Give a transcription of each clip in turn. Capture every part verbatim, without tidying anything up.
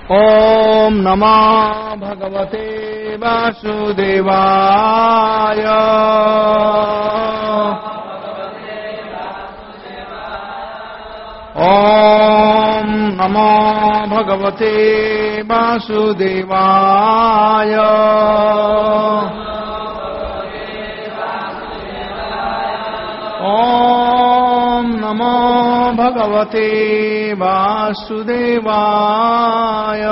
ओम नमः भगवते वासुदेवाय। ओम नमो भगवते वासुदेवाय। ओम नमो भगवते वासुदेवाय।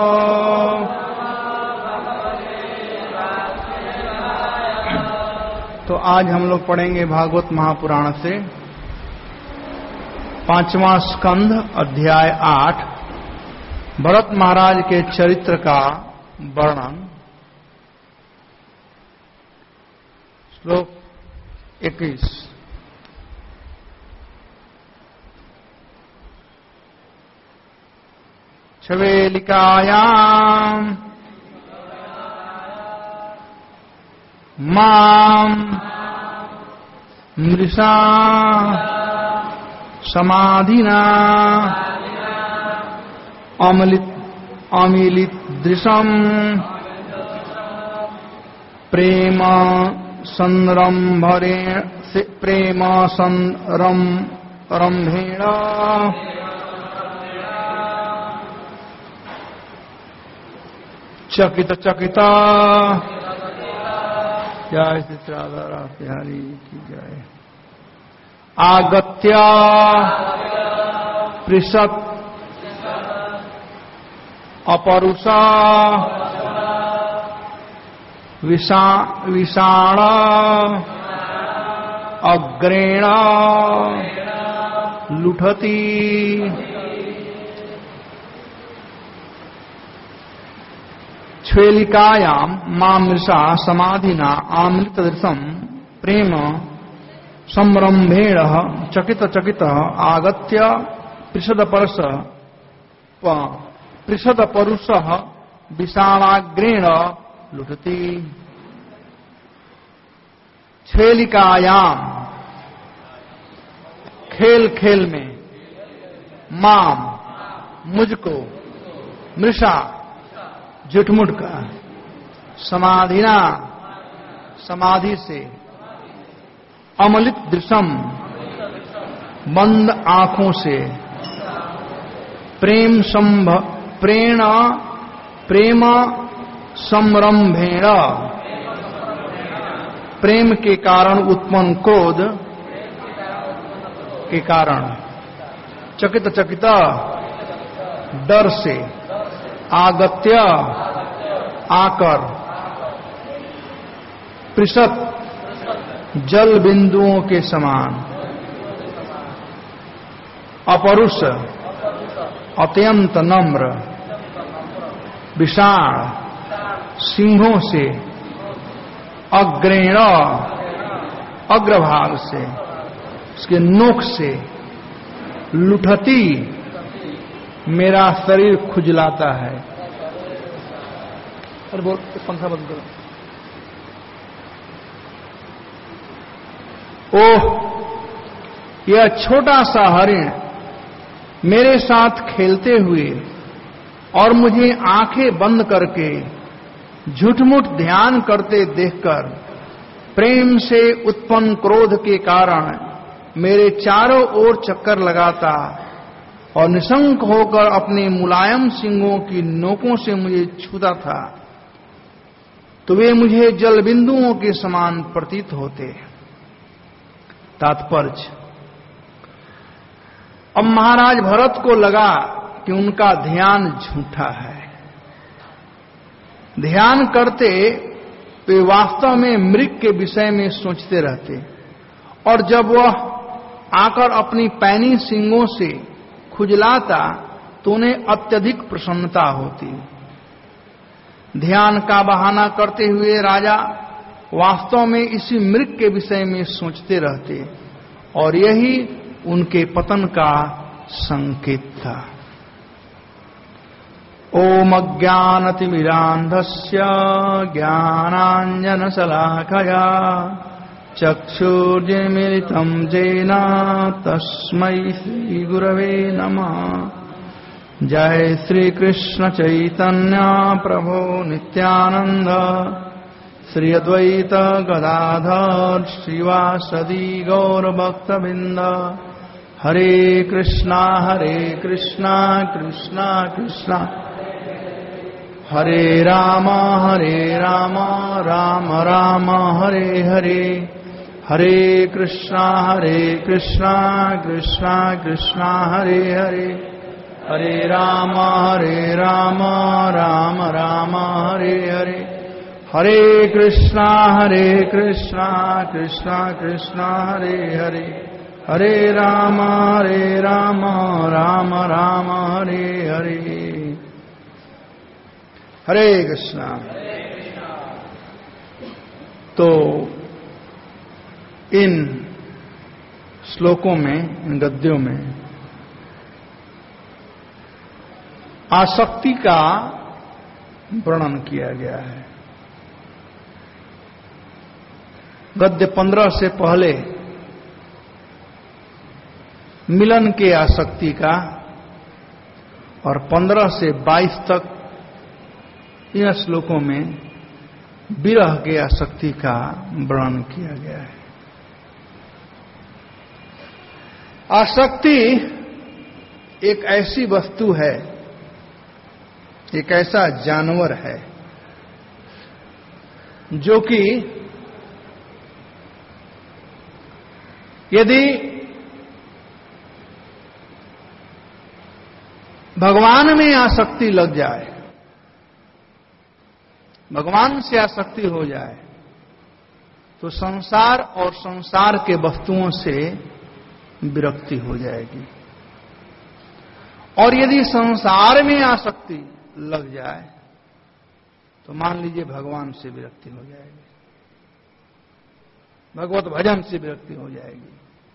तो आज हम लोग पढ़ेंगे भागवत महापुराण से पांचवा स्कंध अध्याय आठ, भरत महाराज के चरित्र का वर्णन। श्लोक इक्कीस। छवेलिकायां मां मृषा समाधिना अमलित अमिलित दृशम प्रेम संरंभरे प्रेम संरंभेण चकित चकिता। जय श्री राधा बिहारी की जय। आगत्य पृषत् अपरुषा विषा विषाण अग्रेण लुठति। छवेलिकायां मामृषा समाधिना आमृतदृशं प्रेम संरंभेण चकित चकित आगत्य पृषदपरस पृषदपरुष विषाणाग्रेण लुठति। छवेलिकायां खेल खेल में, माम मुझको, मृषा झुठमुठ का, समाधिना समाधि से, अमलित दृशम बंद आंखों से, प्रेम संभ प्रेण प्रेम संरंभेण प्रेम के कारण उत्पन्न क्रोध के कारण, चकित चकित डर से, आगत्य आकर, पृषत जल बिंदुओं के समान, अपरुष अत्यंत नम्र, विषाण सिंहों से, अग्रेण अग्रभाग से, उसके नोक से, लुठती मेरा शरीर खुजलाता है। अरे बोल, पंखा बंद करो। ओह, यह छोटा सा हरिण मेरे साथ खेलते हुए और मुझे आंखें बंद करके झूठमूठ ध्यान करते देखकर प्रेम से उत्पन्न क्रोध के कारण मेरे चारों ओर चक्कर लगाता और निशंक होकर अपने मुलायम सिंगों की नोकों से मुझे छूता था, तो वे मुझे जल बिंदुओं के समान प्रतीत होते। तात्पर्य, अब महाराज भरत को लगा कि उनका ध्यान झूठा है। ध्यान करते वे वास्तव में मृग के विषय में सोचते रहते, और जब वह आकर अपनी पैनी सींगों से खुजलाता तो उन्हें अत्यधिक प्रसन्नता होती। ध्यान का बहाना करते हुए राजा वास्तव में इसी मृग के विषय में सोचते रहते, और यही उनके पतन का संकेत था। ओम अज्ञानतिमिरान्धस्य ज्ञानाञ्जनशलाकया चक्षुर्मिलितं येन तस्मै श्रीगुरवे नमः। जय श्री कृष्ण चैतन्य प्रभु नित्यानंद, श्री अद्वैत गदाधर श्रीवासदि गौरभक्तवृंद। हरे कृष्णा हरे कृष्णा कृष्णा कृष्णा हरे राम हरे राम राम राम हरे हरे। हरे कृष्णा हरे कृष्णा कृष्णा कृष्णा हरे हरे। हरे राम हरे राम राम राम हरे हरे। हरे कृष्णा हरे कृष्णा कृष्णा कृष्णा हरे हरे। हरे राम हरे राम राम राम हरे हरे। हरे कृष्णा। तो इन श्लोकों में, इन गद्यों में आसक्ति का वर्णन किया गया है। गद्य पंद्रह से पहले मिलन के आसक्ति का और पंद्रह से बाईस तक इन श्लोकों में विरह के आसक्ति का वर्णन किया गया है। आसक्ति एक ऐसी वस्तु है, एक ऐसा जानवर है जो कि यदि भगवान में आसक्ति लग जाए, भगवान से आसक्ति हो जाए, तो संसार और संसार के वस्तुओं से विरक्ति हो जाएगी। और यदि संसार में आसक्ति लग जाए तो मान लीजिए भगवान से विरक्ति हो जाएगी, भगवत भजन से विरक्ति हो जाएगी।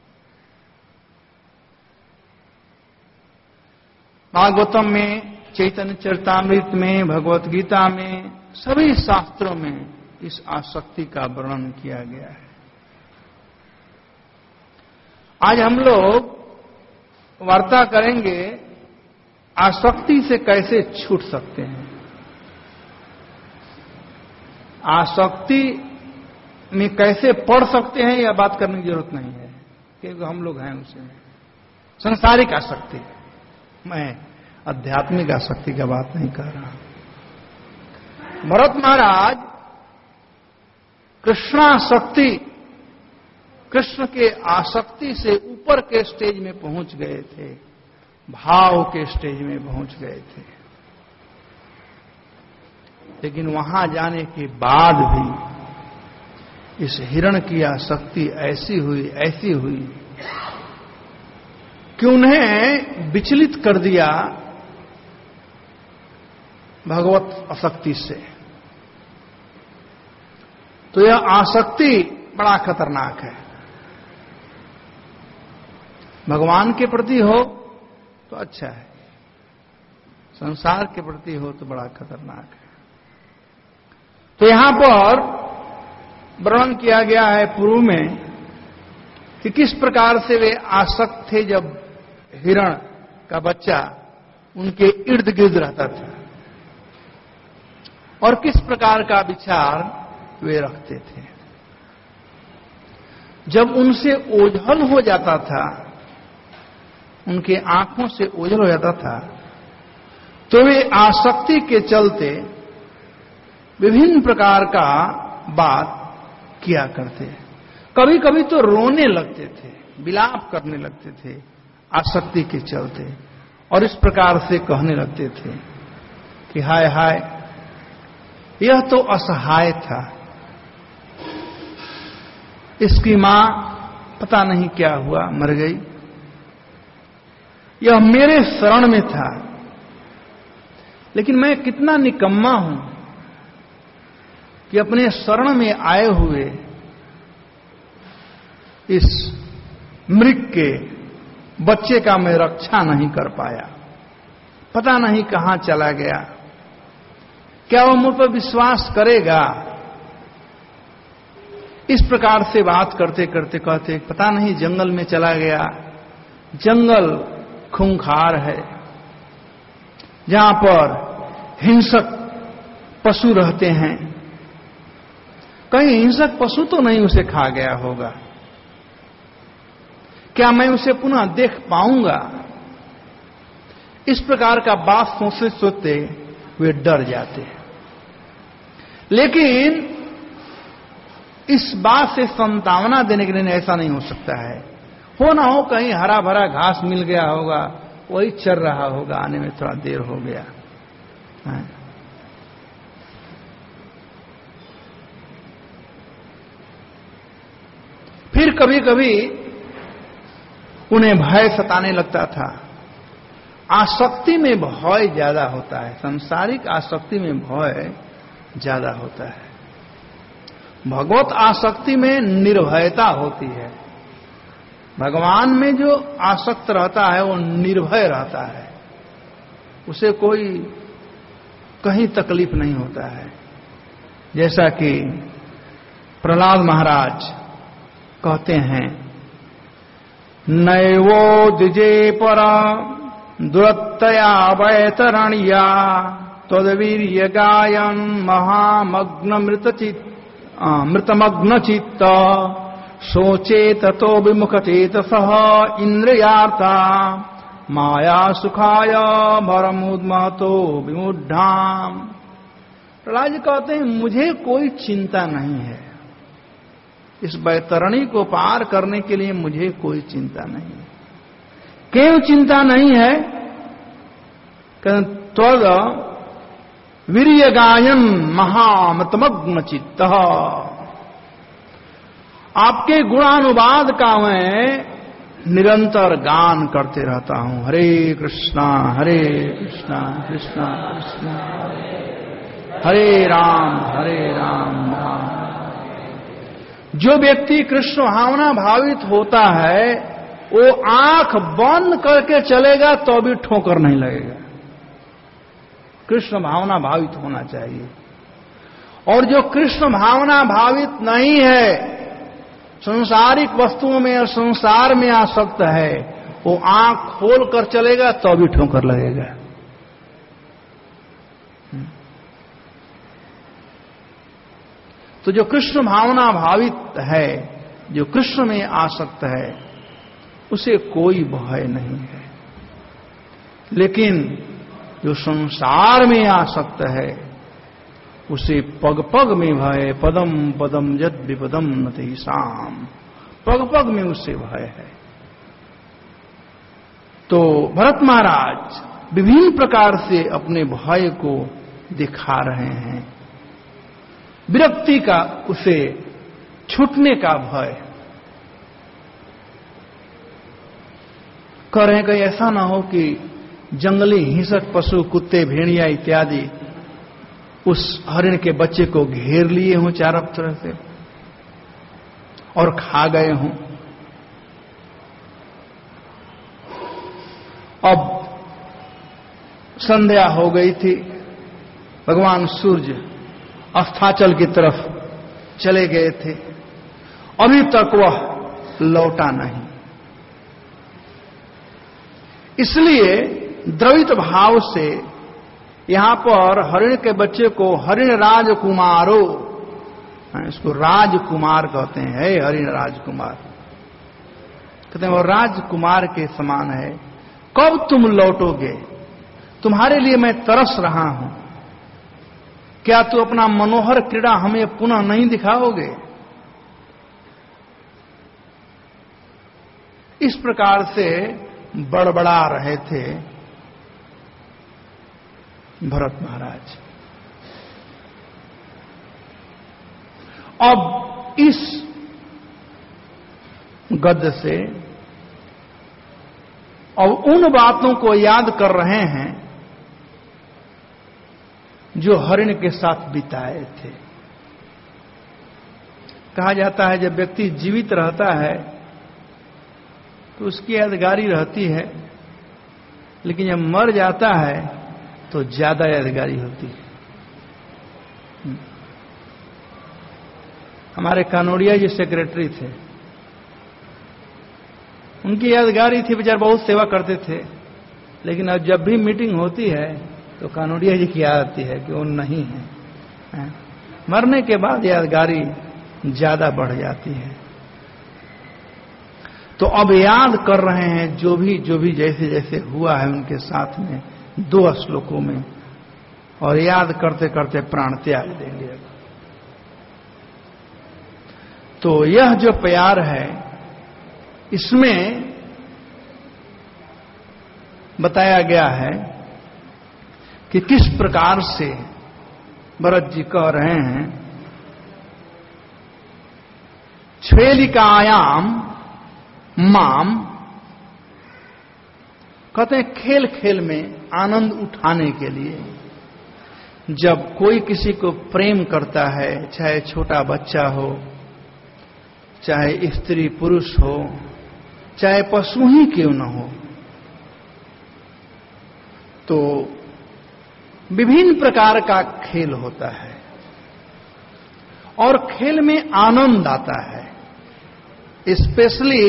भागवतम में, चैतन्य चरितामृत में, भगवत गीता में, सभी शास्त्रों में इस आसक्ति का वर्णन किया गया है। आज हम लोग वार्ता करेंगे आसक्ति से कैसे छूट सकते हैं। आसक्ति में कैसे पढ़ सकते हैं यह बात करने की जरूरत नहीं है, क्योंकि हम लोग हैं उसे। संसारिक आसक्ति, मैं आध्यात्मिक आसक्ति का बात नहीं कर रहा। भरत महाराज कृष्णासक्ति, कृष्ण के आसक्ति से ऊपर के स्टेज में पहुंच गए थे, भाव के स्टेज में पहुंच गए थे। लेकिन वहां जाने के बाद भी इस हिरण की आसक्ति ऐसी हुई ऐसी हुई कि उन्हें विचलित कर दिया भगवत आसक्ति से। तो यह आसक्ति बड़ा खतरनाक है। भगवान के प्रति हो तो अच्छा है, संसार के प्रति हो तो बड़ा खतरनाक है। तो यहां पर वर्णन किया गया है पूर्व में कि किस प्रकार से वे आसक्त थे जब हिरण का बच्चा उनके इर्द गिर्द रहता था, और किस प्रकार का विचार वे रखते थे। जब उनसे ओझल हो जाता था, उनके आंखों से ओझल हो जाता था, तो वे आसक्ति के चलते विभिन्न प्रकार का बात किया करते। कभी कभी तो रोने लगते थे, विलाप करने लगते थे आसक्ति के चलते, और इस प्रकार से कहने लगते थे कि हाय हाय, यह तो असहाय था, इसकी मां पता नहीं क्या हुआ, मर गई। यह मेरे शरण में था, लेकिन मैं कितना निकम्मा हूं कि अपने शरण में आए हुए इस मृग के बच्चे का मैं रक्षा नहीं कर पाया। पता नहीं कहां चला गया, क्या वह मुझ पर विश्वास करेगा। इस प्रकार से बात करते करते कहते पता नहीं जंगल में चला गया, जंगल खूंखार है, जहां पर हिंसक पशु रहते हैं, कहीं हिंसक पशु तो नहीं उसे खा गया होगा? क्या मैं उसे पुनः देख पाऊंगा? इस प्रकार का बात सोचते सोचते वे डर जाते हैं। लेकिन इस बात से संतावना देने के लिए ऐसा नहीं हो सकता है। हो ना हो कहीं हरा भरा घास मिल गया होगा, वही चर रहा होगा, आने में थोड़ा देर हो गया है। फिर कभी कभी उन्हें भय सताने लगता था। आसक्ति में भय ज्यादा होता है, सांसारिक आसक्ति में भय ज्यादा होता है। भगवत आसक्ति में निर्भयता होती है। भगवान में जो आसक्त रहता है वो निर्भय रहता है, उसे कोई कहीं तकलीफ नहीं होता है। जैसा कि प्रहलाद महाराज कहते हैं, नैवो द्विजे परा दुरत्तया वैतरणिया तद्वीर्य गायन महामग्न मृतचित मृतमग्न चित्त सोचे ततो विमुखचेत सह इंद्रियार्था माया सुखाय भरमुद्मतो विमुढ़ाम। प्रहलाद जी कहते हैं, मुझे कोई चिंता नहीं है, इस बैतरणी को पार करने के लिए मुझे कोई चिंता नहीं है। क्यों चिंता नहीं है? त्वद वीर्य गायन महामृतमग्न चित्त, आपके गुणानुवाद का मैं निरंतर गान करते रहता हूं। हरे कृष्णा हरे कृष्णा कृष्णा कृष्णा हरे राम हरे राम राम। जो व्यक्ति कृष्ण भावना भावित होता है वो आंख बंद करके चलेगा तो भी ठोकर नहीं लगेगा। कृष्ण भावना भावित होना चाहिए। और जो कृष्ण भावना भावित नहीं है, संसारिक वस्तुओं में और संसार में आसक्त है, वो आंख खोल कर चलेगा तो भी ठोकर लगेगा। तो जो कृष्ण भावना भावित है, जो कृष्ण में आसक्त है, उसे कोई भय नहीं है। लेकिन जो संसार में आसक्त है, उसे पग पग में भय, पदम पदम यद विपदम नति साम, पग पग में उससे भय है। तो भरत महाराज विभिन्न प्रकार से अपने भय को दिखा रहे हैं। विरक्ति का, उसे छूटने का भय कर रहे हैं। कहीं ऐसा ना हो कि जंगली हिंसक पशु, कुत्ते, भेड़िया इत्यादि उस हरिण के बच्चे को घेर लिए हों चारों तरफ से और खा गए हों। अब संध्या हो गई थी, भगवान सूर्य अस्ताचल की तरफ चले गए थे, अभी तक वह लौटा नहीं। इसलिए द्रवित भाव से यहां पर हरिण के बच्चे को हरिण राजकुमारो, इसको राजकुमार कहते हैं। हे हरिण राजकुमार, कहते हैं वो राजकुमार के समान है। कब तुम लौटोगे? तुम्हारे लिए मैं तरस रहा हूं। क्या तू अपना मनोहर क्रीड़ा हमें पुनः नहीं दिखाओगे? इस प्रकार से बड़बड़ा रहे थे भरत महाराज। अब इस गद्य से अब उन बातों को याद कर रहे हैं जो हरिण के साथ बिताए थे। कहा जाता है जब व्यक्ति जीवित रहता है तो उसकी यादगारी रहती है, लेकिन जब मर जाता है तो ज्यादा यादगारी होती है। हमारे कानोड़िया जी सेक्रेटरी थे, उनकी यादगारी थी, बेचारे बहुत सेवा करते थे, लेकिन अब जब भी मीटिंग होती है तो कानोड़िया जी की आती है कि वो नहीं है, है? मरने के बाद यादगारी ज्यादा बढ़ जाती है। तो अब याद कर रहे हैं जो भी जो भी जैसे जैसे हुआ है उनके साथ में दो श्लोकों में, और याद करते करते प्राण त्याग देंगे। तो यह जो प्यार है इसमें बताया गया है कि किस प्रकार से भरत जी कह रहे हैं, छेलिकायाम माम, कहते हैं खेल खेल में आनंद उठाने के लिए जब कोई किसी को प्रेम करता है, चाहे छोटा बच्चा हो, चाहे स्त्री पुरुष हो, चाहे पशु ही क्यों न हो, तो विभिन्न प्रकार का खेल होता है और खेल में आनंद आता है। स्पेशली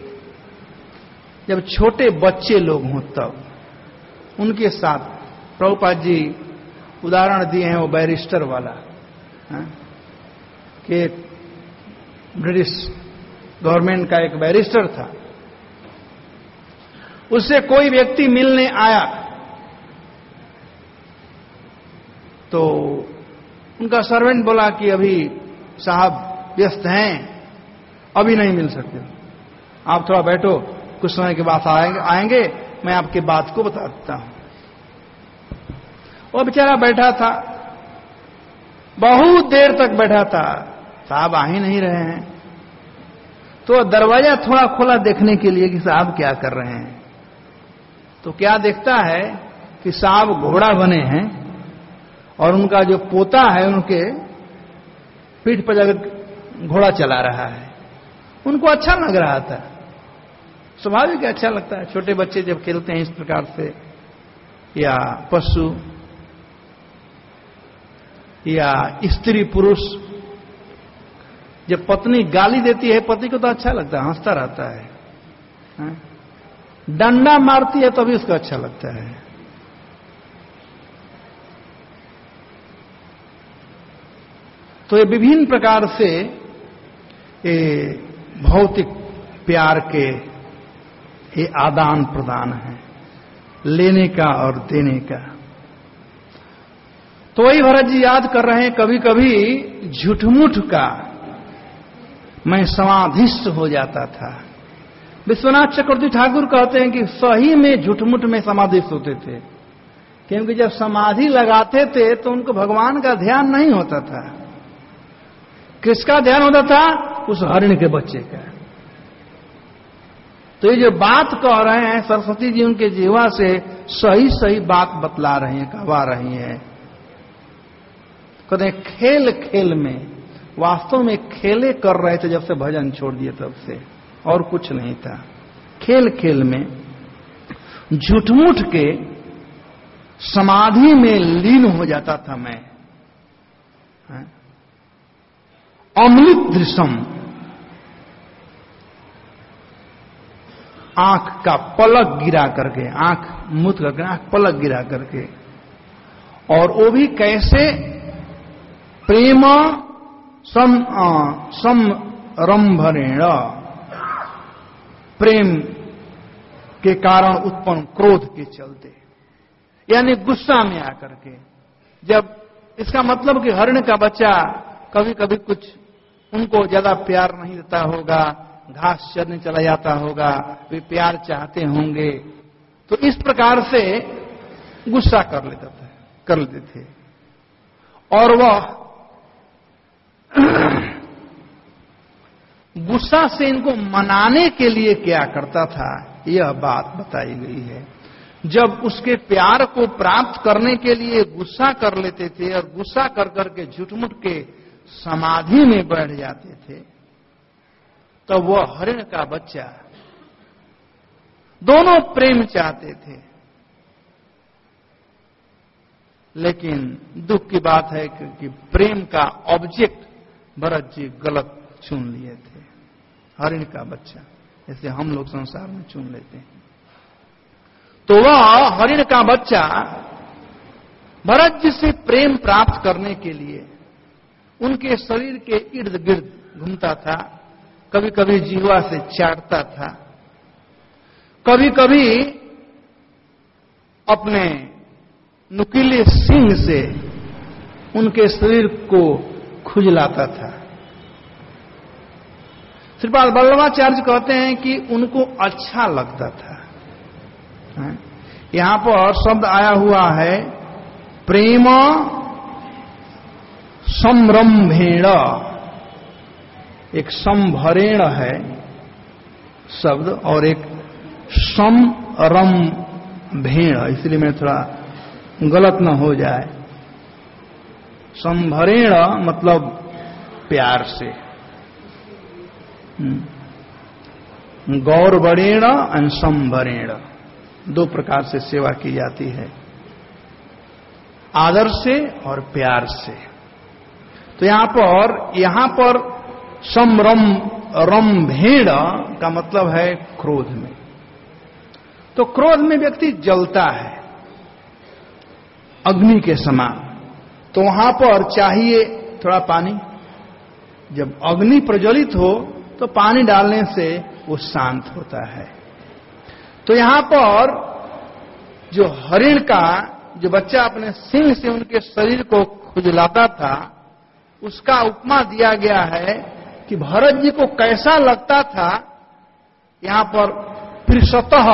जब छोटे बच्चे लोग हों तब उनके साथ प्रभुपाद जी उदाहरण दिए हैं, वो बैरिस्टर वाला है कि ब्रिटिश गवर्नमेंट का एक बैरिस्टर था, उससे कोई व्यक्ति मिलने आया तो उनका सर्वेंट बोला कि अभी साहब व्यस्त हैं, अभी नहीं मिल सकते, आप थोड़ा बैठो, कुछ समय के बाद आएंगे, आएंगे मैं आपकी बात को बता देता हूं। वो बेचारा बैठा था, बहुत देर तक बैठा था, साहब आ ही नहीं रहे हैं। तो दरवाजा थोड़ा खोला देखने के लिए कि साहब क्या कर रहे हैं, तो क्या देखता है कि साहब घोड़ा बने हैं और उनका जो पोता है उनके पीठ पर जाकर घोड़ा चला रहा है। उनको अच्छा लग रहा था, स्वाभाविक अच्छा लगता है, छोटे बच्चे जब खेलते हैं इस प्रकार से, या पशु या स्त्री पुरुष, जब पत्नी गाली देती है पति को तो अच्छा लगता है, हंसता रहता है, है? डंडा मारती है तो भी उसको अच्छा लगता है। तो ये विभिन्न प्रकार से ये भौतिक प्यार के ये आदान प्रदान है, लेने का और देने का। तो वही भरत जी याद कर रहे हैं, कभी कभी झूठमुठ का मैं समाधिस्थ हो जाता था। विश्वनाथ चक्रवर्ती ठाकुर कहते हैं कि सही में झूठमुठ में समाधिस्थ होते थे, क्योंकि जब समाधि लगाते थे तो उनको भगवान का ध्यान नहीं होता था। किसका ध्यान होता था? उस हरिण के बच्चे का। तो ये जो बात कह रहे हैं सरस्वती जी उनके जीवा से सही सही बात बतला रही हैं, कहवा रही हैं। कहते हैं खेल खेल में, वास्तव में खेले कर रहे थे जब से भजन छोड़ दिए तब से, और कुछ नहीं था। खेल खेल में झूठमूठ के समाधि में लीन हो जाता था मैं। अमृत दृश्यम, आंख का पलक गिरा करके, आंख मुत करके, आंख पलक गिरा करके, और वो भी कैसे? प्रेम सम समरंभरेण, प्रेम के कारण उत्पन्न क्रोध के चलते, यानी गुस्सा में आकर के। जब इसका मतलब कि हरिण का बच्चा कभी कभी कुछ उनको ज्यादा प्यार नहीं देता होगा, घास चरने चला जाता होगा, वे प्यार चाहते होंगे, तो इस प्रकार से गुस्सा कर लेता था, कर लेते थे। और वह गुस्सा से इनको मनाने के लिए क्या करता था, यह बात बताई गई है। जब उसके प्यार को प्राप्त करने के लिए गुस्सा कर लेते थे और गुस्सा कर करके झूठमुठ के समाधि में बैठ जाते थे, तो वह हरिण का बच्चा, दोनों प्रेम चाहते थे, लेकिन दुख की बात है कि प्रेम का ऑब्जेक्ट भरत जी गलत चुन लिए थे, हरिण का बच्चा, जैसे हम लोग संसार में चुन लेते हैं। तो वह हरिण का बच्चा भरत जी से प्रेम प्राप्त करने के लिए उनके शरीर के इर्द गिर्द घूमता था, कभी कभी जीवा से चाटता था, कभी कभी अपने नुकीले सींग से उनके शरीर को खुजलाता था। श्रीपाद वल्लभाचार्य कहते हैं कि उनको अच्छा लगता था। यहां पर शब्द आया हुआ है प्रेम संरंभेण, एक संभरेण है शब्द और एक संरंभेण, इसलिए मैं थोड़ा गलत न हो जाए। संभरेण मतलब प्यार से, गौरवरेण और संभरेण दो प्रकार से सेवा की जाती है, आदर से और प्यार से। तो यहां पर यहां पर समरम रंभेण का मतलब है क्रोध में। तो क्रोध में व्यक्ति जलता है अग्नि के समान, तो वहां पर चाहिए थोड़ा पानी। जब अग्नि प्रज्वलित हो तो पानी डालने से वो शांत होता है। तो यहां पर जो हरिण का जो बच्चा अपने सिंह से उनके शरीर को खुजलाता था, उसका उपमा दिया गया है कि भरत जी को कैसा लगता था। यहां पर पृषतः,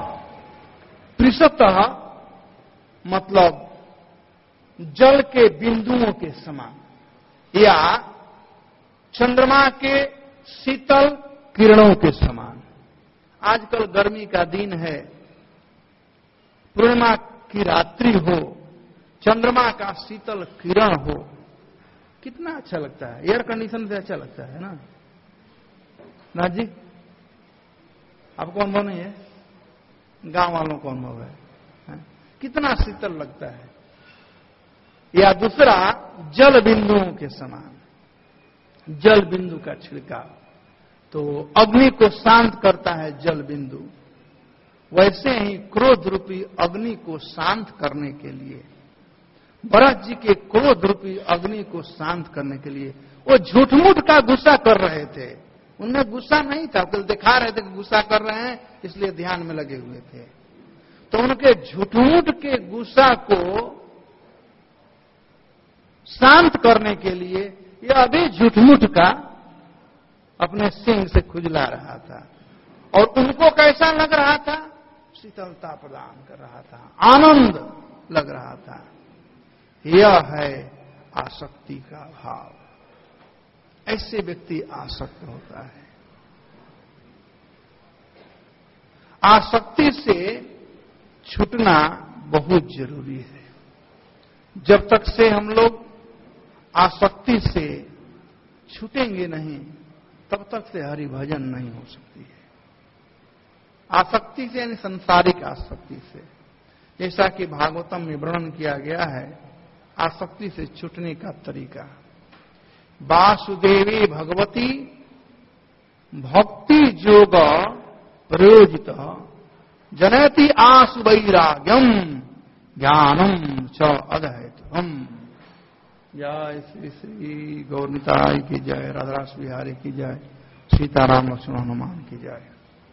पृषतः मतलब जल के बिंदुओं के समान या चंद्रमा के शीतल किरणों के समान। आजकल गर्मी का दिन है, पूर्णिमा की रात्रि हो, चंद्रमा का शीतल किरण हो, कितना अच्छा लगता है। एयर कंडीशन से अच्छा लगता है ना नाथ जी? आपको अनुभव नहीं है? गांव वालों को अनुभव है, है? कितना शीतल लगता है। या दूसरा जल बिंदुओं के समान, जल बिंदु का छिड़काव, तो अग्नि को शांत करता है जल बिंदु। वैसे ही क्रोध रूपी अग्नि को शांत करने के लिए, भरत जी के क्रोध रूपी अग्नि को शांत करने के लिए वो झूठमूठ का गुस्सा कर रहे थे। उनमें गुस्सा नहीं था, केवल दिखा रहे थे कि गुस्सा कर रहे हैं, इसलिए ध्यान में लगे हुए थे। तो उनके झूठमूठ के गुस्सा को शांत करने के लिए यह अभी झूठमूठ का अपने सिंह से खुजला रहा था। और उनको कैसा लग रहा था? शीतलता प्रदान कर रहा था, आनंद लग रहा था। यह है आसक्ति का भाव। ऐसे व्यक्ति आसक्त होता है। आसक्ति से छूटना बहुत जरूरी है। जब तक से हम लोग आसक्ति से छूटेंगे नहीं, तब तक से हरि भजन नहीं हो सकती है। आसक्ति से यानी संसारिक आसक्ति से, जैसा कि भागवतम में वर्णन किया गया है आसक्ति से छूटने का तरीका। वासुदेवी भगवती भक्ति जोग प्रयोजित जनयति आसु वैराग्यम ज्ञानम च अदहैतुकम्। जय श्री श्री गौरनिताई की जय, राधारास बिहारी की जय, सीताराम लक्ष्मण हनुमान की जय।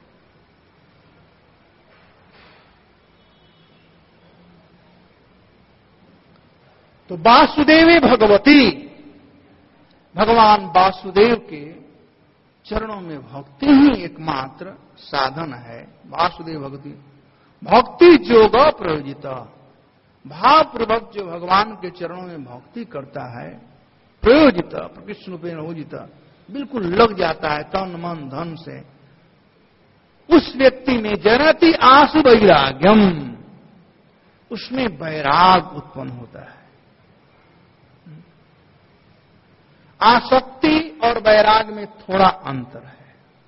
तो वासुदेवी भगवती, भगवान वासुदेव के चरणों में भक्ति ही एकमात्र साधन है। वासुदेव भक्ति भक्ति जोग प्रयोजित, भावपूर्वक जो भगवान के चरणों में भक्ति करता है, प्रयोजित कृष्ण रूपेण उजित, बिल्कुल लग जाता है तन मन धन से, उस व्यक्ति में जनयति आसु वैराग्यम, उसमें वैराग उत्पन्न होता है। आसक्ति और वैराग में थोड़ा अंतर है।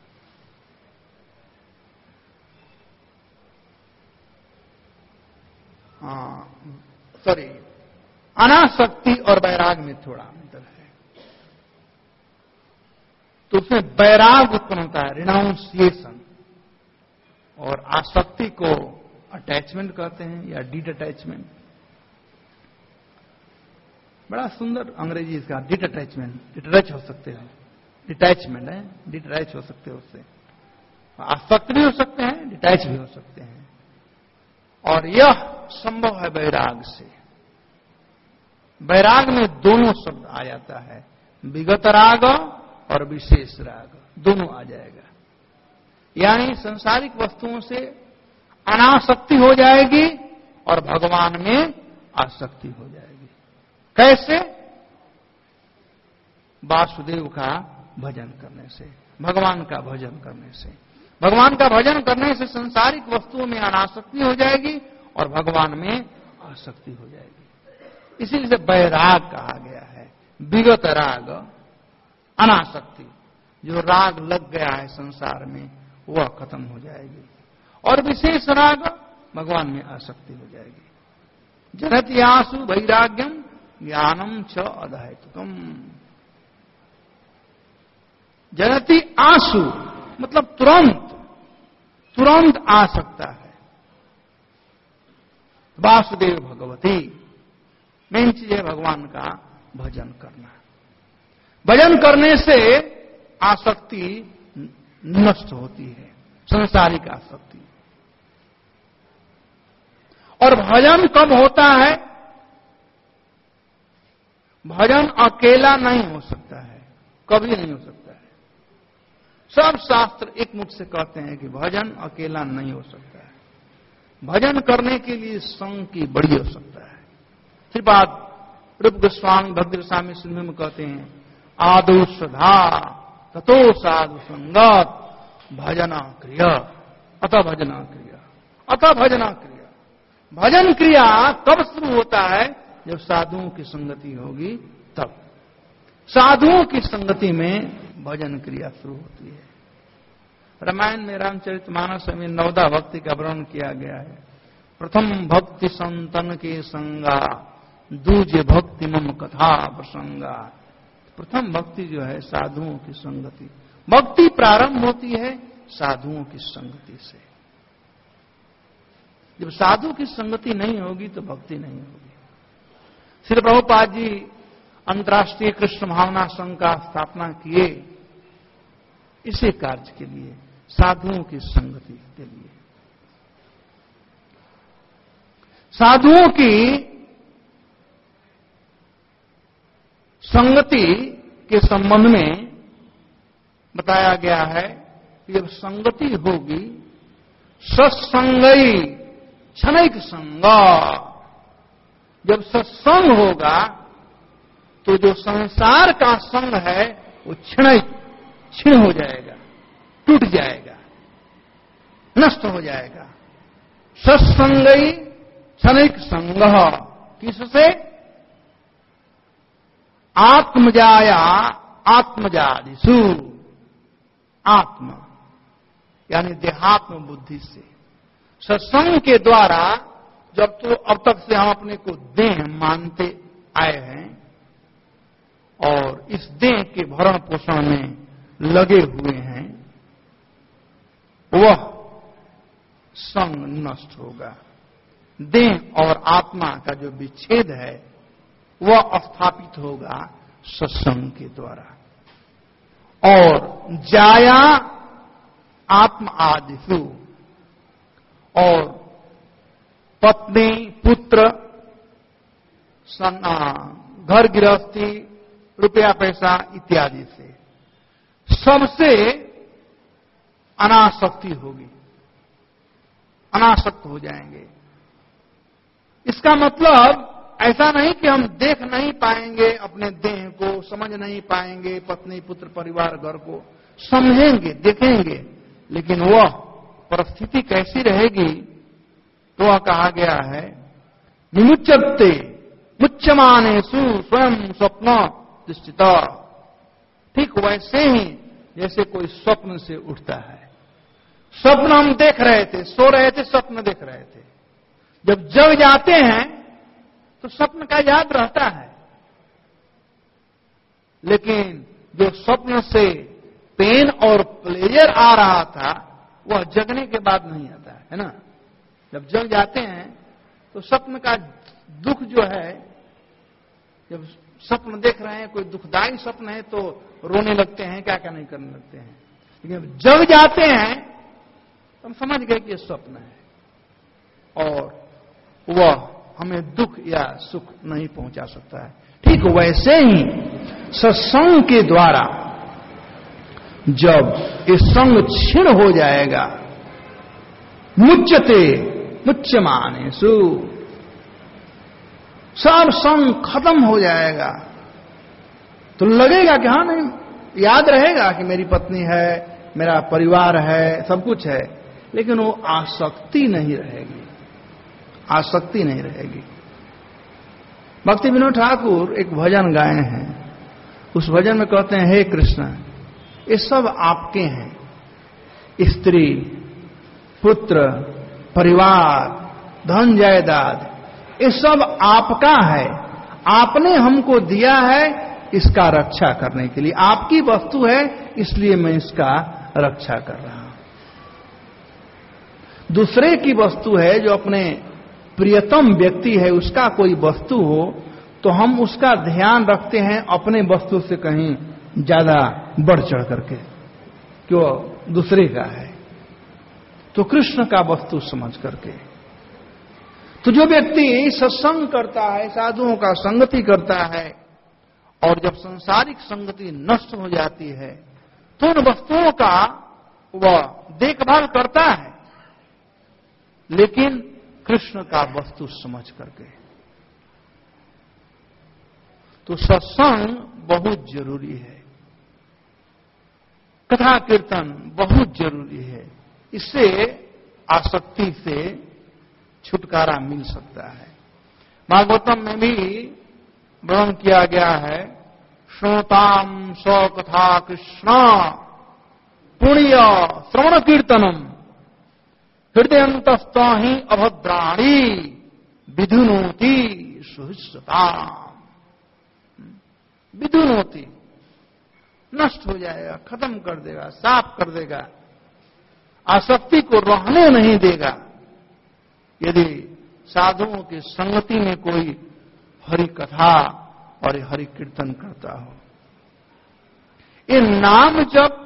हाँ, सॉरी, अनासक्ति और वैराग में थोड़ा अंतर है। तो उसमें वैराग उत्पन्न होता है, रिनाउंसिएशन, और आसक्ति को अटैचमेंट कहते हैं या डिटैचमेंट। बड़ा सुंदर अंग्रेजी इसका, डिटैचमेंट, डिटैच हो सकते हो, डिटैचमेंट है, डिटैच हो सकते हो उससे, आसक्त भी हो सकते हैं, डिटैच भी हो सकते हैं। और यह संभव है वैराग से। वैराग में दोनों शब्द आ जाता है, विगत राग और विशेष राग, दोनों आ जाएगा। यानी सांसारिक वस्तुओं से अनासक्ति हो जाएगी और भगवान में आसक्ति हो जाएगी। कैसे? वासुदेव का भजन करने से, भगवान का भजन करने से। भगवान का भजन करने से सांसारिक वस्तुओं में अनासक्ति हो जाएगी और भगवान में आसक्ति हो जाएगी। इसीलिए वैराग कहा गया है। विगत राग, अनासक्ति, जो राग लग गया है संसार में वह खत्म हो जाएगी। और विशेष राग, भगवान में आसक्ति हो जाएगी। जनति आसु वैराग्यम ज्ञानम च अधैतुकम। जनति आसु मतलब तुरंत, तुरंत आ सकता है। वासुदेव भगवती, मेन चीज है भगवान का भजन करना। भजन करने से आसक्ति नष्ट होती है, संसारिक आसक्ति। और भजन कब होता है? भजन अकेला नहीं हो सकता है, कभी नहीं हो सकता है। सब शास्त्र एक मुख से कहते हैं कि भजन अकेला नहीं हो सकता है। भजन करने के लिए संग की बड़ी आवश्यकता है। फिर बात रूप गोस्वामी भक्ति गोस्वामी सिंधु में कहते हैं, आदौ श्रद्धा ततो साधु संगत भजना क्रिया अतः भजना क्रिया अतः भजना क्रिया। भजन क्रिया कब शुरू होता है? जब साधुओं की संगति होगी तब। साधुओं की संगति में भजन क्रिया शुरू होती है। रामायण में रामचरितमानस में नवदा भक्ति का वर्णन किया गया है। प्रथम भक्ति संतन के संगा, दूजे भक्ति मम कथा प्रसंगा। प्रथम भक्ति जो है साधुओं की संगति। भक्ति प्रारंभ होती है साधुओं की संगति से। जब साधु की संगति नहीं होगी तो भक्ति नहीं होगी। श्री प्रभुपाद जी अंतर्राष्ट्रीय कृष्ण भावना संघ का स्थापना किए इसी कार्य के लिए, साधुओं की संगति के लिए। साधुओं की संगति के संबंध में बताया गया है कि जब संगति होगी, सत्संगई क्षणिक संगा, जब सत्संग होगा तो जो संसार का संग है वो क्षणिक क्षीण हो जाएगा, टूट जाएगा, नष्ट हो जाएगा। सत्संगई क्षणिक संग, किससे? आत्मजाया आत्मजादिषु, आत्मा यानी देहात्म बुद्धि से। सत्संग के द्वारा जब तो अब तक से हम अपने को देह मानते आए हैं और इस देह के भरण पोषण में लगे हुए हैं, वह संग नष्ट होगा। देह और आत्मा का जो विच्छेद है वह स्थापित होगा सत्संग के द्वारा। और जाया आत्म आदिषु, और पत्नी पुत्र घर गृहस्थी रुपया पैसा इत्यादि से सबसे अनासक्ति होगी, अनासक्त हो जाएंगे। इसका मतलब ऐसा नहीं कि हम देख नहीं पाएंगे अपने देह को, समझ नहीं पाएंगे पत्नी पुत्र परिवार घर को, समझेंगे देखेंगे, लेकिन वह परिस्थिति कैसी रहेगी तो वह कहा गया है, विमुच्यते मुच्यमानेषु स्वयं स्वप्न दृष्टिता। ठीक वैसे ही जैसे कोई स्वप्न से उठता है। स्वप्न हम देख रहे थे, सो रहे थे, स्वप्न देख रहे थे। जब जग जाते हैं तो स्वप्न का याद रहता है, लेकिन जो स्वप्न से पेन और प्लेजर आ रहा था वह जगने के बाद नहीं आता है, है ना। जब जग जाते हैं तो स्वप्न का दुख जो है जब स्वप्न देख रहे हैं, कोई दुखदायी स्वप्न है तो रोने लगते हैं, क्या क्या नहीं करने लगते हैं। लेकिन जग जाते हैं तो हम समझ गए कि ये स्वप्न है और वह हमें दुख या सुख नहीं पहुंचा सकता है। ठीक वैसे ही सत्संग के द्वारा जब ये संग क्षीण हो जाएगा, मुच्यते मुच्यमाने सु, सब संग खत्म हो जाएगा, तो लगेगा कि हाँ नहीं, याद रहेगा कि मेरी पत्नी है, मेरा परिवार है, सब कुछ है, लेकिन वो आसक्ति नहीं रहेगी, आसक्ति नहीं रहेगी। भक्ति विनोद ठाकुर एक भजन गाए हैं, उस भजन में कहते हैं, हे कृष्ण, ये सब आपके हैं, स्त्री, पुत्र, परिवार, धन जायदाद, ये सब आपका है, आपने हमको दिया है इसका रक्षा करने के लिए, आपकी वस्तु है इसलिए मैं इसका रक्षा कर रहा हूं। दूसरे की वस्तु है, जो अपने प्रियतम व्यक्ति है, उसका कोई वस्तु हो तो हम उसका ध्यान रखते हैं अपने वस्तु से कहीं ज्यादा बढ़ चढ़ करके, क्यों दूसरे का है, तो कृष्ण का वस्तु समझ करके। तो जो व्यक्ति सत्संग करता है, साधुओं का संगति करता है, और जब सांसारिक संगति नष्ट हो जाती है तो उन वस्तुओं का वह देखभाल करता है, लेकिन कृष्ण का वस्तु समझ करके। तो सत्संग बहुत जरूरी है, कथा कीर्तन बहुत जरूरी है, इससे आसक्ति से छुटकारा मिल सकता है। भागवतम में भी वर्णन किया गया है, श्रोताम स कथा कृष्ण पुण्य श्रवण कीर्तनम हृदयंतस्ता ही अभद्राणी विधुनोति सुहृता। विधुनोति नष्ट हो जाएगा, खत्म कर देगा, साफ कर देगा, आसक्ति को रहने नहीं देगा यदि साधुओं की संगति में कोई हरि कथा और हरि कीर्तन करता हो। ये नाम जब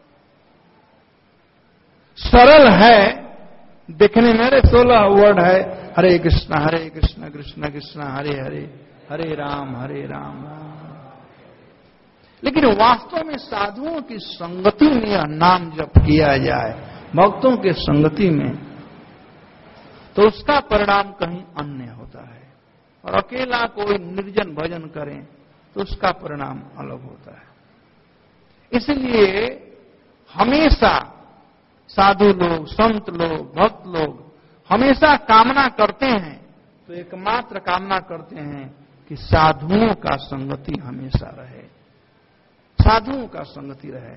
सरल है, देखने मेरे सोलह वर्ड है, हरे कृष्ण हरे कृष्ण कृष्ण कृष्ण हरे हरे, हरे राम हरे राम राम। लेकिन वास्तव में साधुओं की संगति में यह नाम जप किया जाए, भक्तों के संगति में, तो उसका परिणाम कहीं अन्य होता है। और अकेला कोई निर्जन भजन करें तो उसका परिणाम अलग होता है। इसलिए हमेशा साधु लोग, संत लोग, भक्त लोग हमेशा कामना करते हैं, तो एकमात्र कामना करते हैं कि साधुओं का संगति हमेशा रहे, साधुओं का संगति रहे।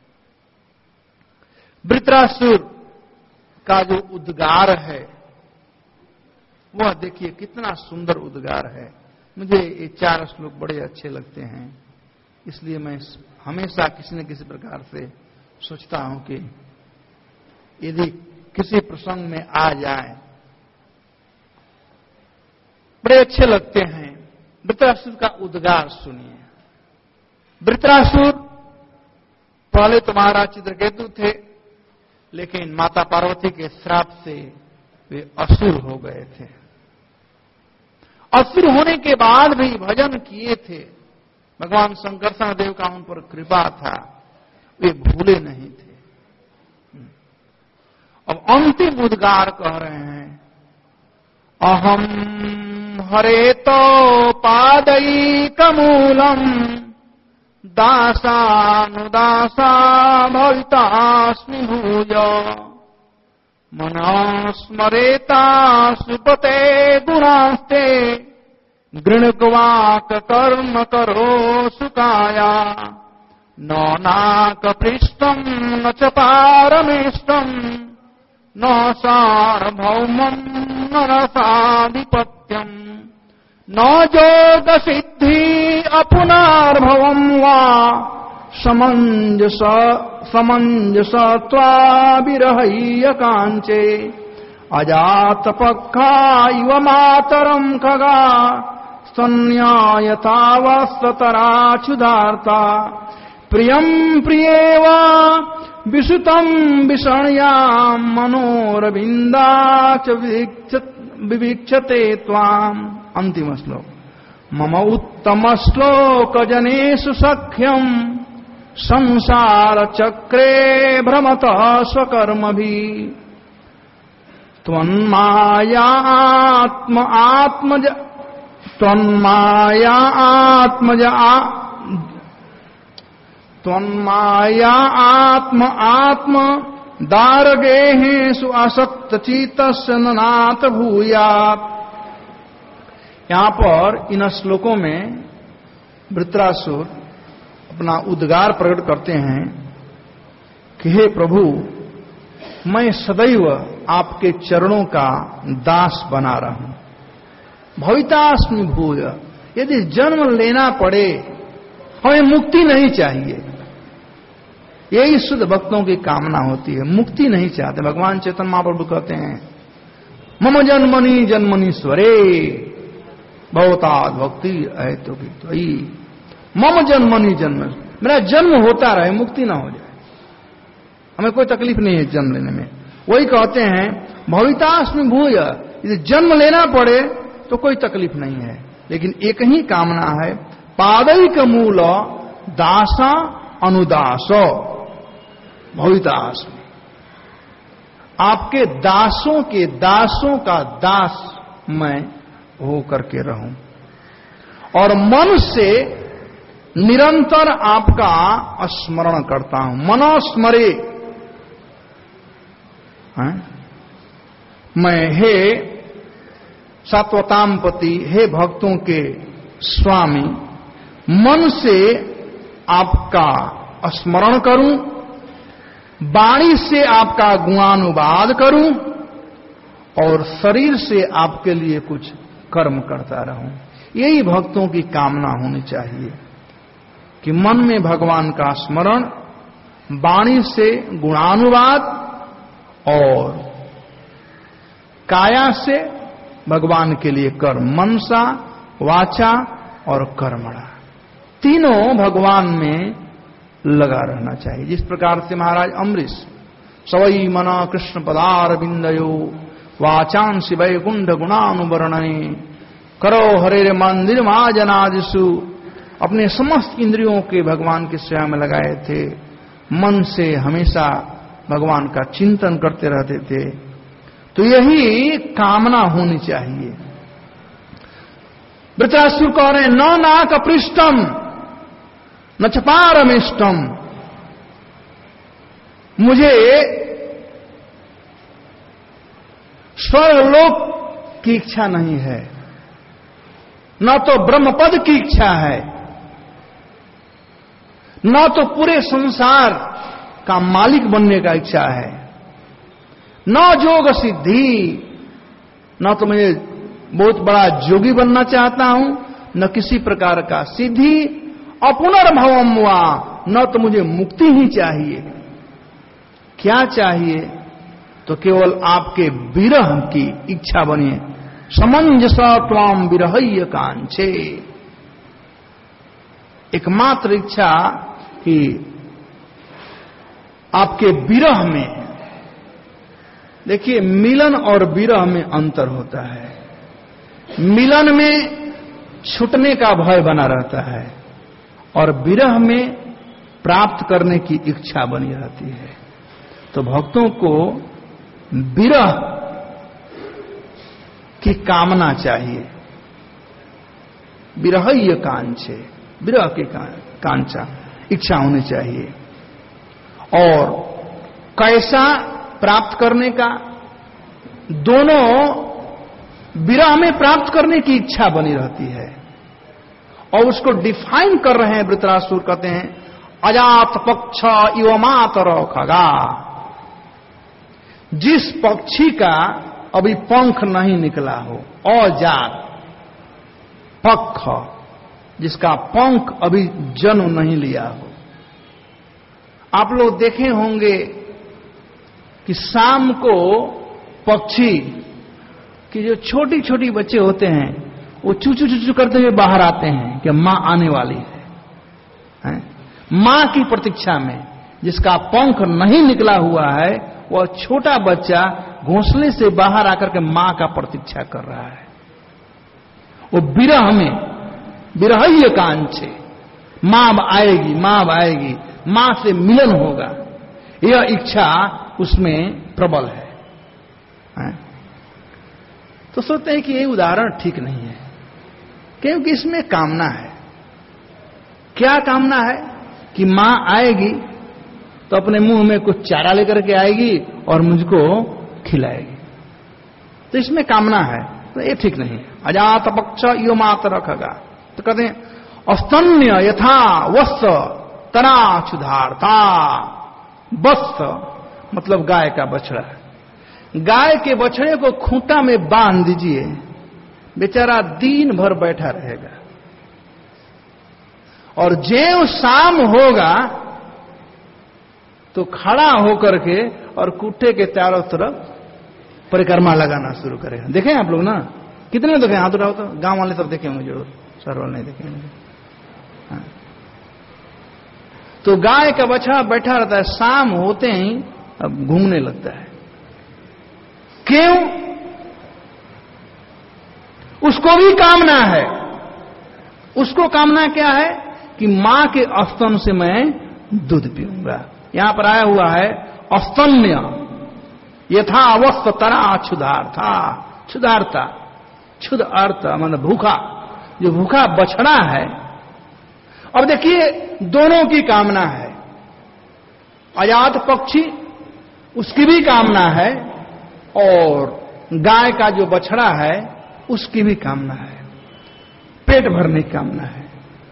वृत्रासुर का जो उद्गार है वह देखिए कितना सुंदर उद्गार है। मुझे ये चार श्लोक बड़े अच्छे लगते हैं, इसलिए मैं हमेशा किसी न किसी प्रकार से सोचता हूं कि यदि किसी प्रसंग में आ जाए, बड़े अच्छे लगते हैं। वृत्रासुर का उद्गार सुनिए। वृत्रासुर पहले तो महाराज चित्रकेतु थे, लेकिन माता पार्वती के श्राप से वे असुर हो गए थे। असुर होने के बाद भी भजन किए थे, भगवान शंकरषण देव का उन पर कृपा था, वे भूले नहीं थे। अब अंतिम उद्गार कह रहे हैं, अहम हरे तो पादैकमूलम दासानुदासा भवितास्मि भूय मनस्मरेता सुपते गुणास्ते गृणग्वाक कर्म करो सुकाया न नाक पृष्ठम न च पारमेष्टम न सार्वभौमम न रसाधिपत्यम न जोग सिद्धि अपुनार्भवम वा समंजस समंजसत्वा विरहय्य कांचे अजात पक्खा इव मातरम खगा स्तन्या यथावस्ततराचुदार्ता प्रियं प्रियेव विसुतं विषण्या मनोरविंदा च विवीक्षते त्वाम्। अंतिम श्लोक। मम उत्तम श्लोक जनेषु सख्यम संसार चक्रे भ्रमत स्वकर्मभिः त्वन्माया आत्म आत्मज त्वन्माया आत्मज त्वन्माया आत्म आत्म दारगेहेषु असक्त चित्तस्य नाथ भूयात्। यहां पर इन श्लोकों में वृत्रासुर अपना उद्गार प्रकट करते हैं कि हे प्रभु, मैं सदैव आपके चरणों का दास बना रहा हूं। भवितास्मि भूय, यदि जन्म लेना पड़े हमें मुक्ति नहीं चाहिए। यही शुद्ध भक्तों की कामना होती है, मुक्ति नहीं चाहते। भगवान चैतन्य महाप्रभु कहते हैं मम जन्मनि जन्मनीश्वरे भवताद भक्ति अहेतु की। मम जन्मनि जन्म, मेरा जन्म होता रहे, मुक्ति ना हो जाए, हमें कोई तकलीफ नहीं है जन्म लेने में। वही कहते हैं भवितास्मि भूय, यदि जन्म लेना पड़े तो कोई तकलीफ नहीं है, लेकिन एक ही कामना है पादैक मूल दासा अनुदासो भवितास्मि, आपके दासों के दासों का दास मैं हो करके रहूं और मन से निरंतर आपका स्मरण करता हूं। मनोस्मरे, मैं हे सात्वतामपति, हे भक्तों के स्वामी, मन से आपका स्मरण करूं, वाणी से आपका गुणानुवाद करूं और शरीर से आपके लिए कुछ कर्म करता रहूं। यही भक्तों की कामना होनी चाहिए कि मन में भगवान का स्मरण, वाणी से गुणानुवाद और काया से भगवान के लिए कर्म, मनसा, वाचा और कर्मणा, तीनों भगवान में लगा रहना चाहिए। जिस प्रकार से महाराज अम्बरीश सवई मना कृष्ण पदार बिंदयो वाचांसि वैकुंठ गुणानुवर्णने करो हरे मंदिर महाजनादिषु, अपने समस्त इंद्रियों के भगवान की सेवा में लगाए थे, मन से हमेशा भगवान का चिंतन करते रहते थे। तो यही कामना होनी चाहिए। वृत्रासुर कह रहे न नाक पृष्ठम न चपारमिष्टम, मुझे स्वर्गलोक की इच्छा नहीं है, न तो ब्रह्मपद की इच्छा है, न तो पूरे संसार का मालिक बनने का इच्छा है, न जोग सिद्धि, न तो मुझे बहुत बड़ा जोगी बनना चाहता हूं, न किसी प्रकार का सिद्धि, अपुनर्भवम वा, न तो मुझे मुक्ति ही चाहिए। क्या चाहिए? तो केवल आपके विरह की इच्छा बनिए। समंजस त्वाम विरहय्य कांक्षे, एकमात्र इच्छा कि आपके विरह में, देखिए मिलन और विरह में अंतर होता है। मिलन में छूटने का भय बना रहता है और विरह में प्राप्त करने की इच्छा बनी रहती है। तो भक्तों को विरह की कामना चाहिए, विरहय्य कांक्षे, विरह की कांक्षा इच्छा होनी चाहिए। और कैसा प्राप्त करने का? दोनों विरह में प्राप्त करने की इच्छा बनी रहती है और उसको डिफाइन कर रहे हैं वृत्रासुर। कहते हैं अजात पक्ष इव मातर खगा, जिस पक्षी का अभी पंख नहीं निकला हो, अजात पक्ष, जिसका पंख अभी जन्म नहीं लिया हो। आप लोग देखे होंगे कि शाम को पक्षी कि जो छोटी छोटी बच्चे होते हैं वो चू चू चू चू करते हुए बाहर आते हैं कि मां आने वाली है, है? मां की प्रतीक्षा में जिसका पंख नहीं निकला हुआ है, वह छोटा बच्चा घोंसले से बाहर आकर के मां का प्रतीक्षा कर रहा है। वो विरह में, विरह कांचे, मां अब आएगी, मां अब आएगी, मां से मिलन होगा, यह इच्छा उसमें प्रबल है, है? तो सोचते हैं कि ये उदाहरण ठीक नहीं है, क्योंकि इसमें कामना है। क्या कामना है? कि मां आएगी तो अपने मुंह में कुछ चारा लेकर के आएगी और मुझको खिलाएगी, तो इसमें कामना है, तो ये ठीक नहीं है। अजात पक्ष यो मात रखेगा, तो कहते हैं अस्तन्य यथा वस्त तना क्षुधार्ता। वस्त मतलब गाय का बछड़ा, गाय के बछड़े को खूंटा में बांध दीजिए, बेचारा दिन भर बैठा रहेगा, और ज्यों शाम होगा तो खड़ा होकर के और कुट्टे के चारों तरफ परिक्रमा लगाना शुरू करेगा। देखें आप लोग ना, कितने देखे? हाथ उठाओ तो, गांव वाले सब देखे होंगे जरूर, शहर वाले नहीं देखे होंगे। हाँ। तो गाय का बछड़ा बैठा रहता है, शाम होते ही अब घूमने लगता है। क्यों? उसको भी कामना है। उसको कामना क्या है? कि मां के स्तन से मैं दूध पीऊंगा। यहां पर आया हुआ है अस्तन्य यथा अवस्थ तरा क्षुधार्था। क्षुधार्था, क्षुध अर्थ मतलब भूखा, जो भूखा बछड़ा है। अब देखिए, दोनों की कामना है। अजात पक्षी उसकी भी कामना है, और गाय का जो बछड़ा है उसकी भी कामना है, पेट भरने की कामना है।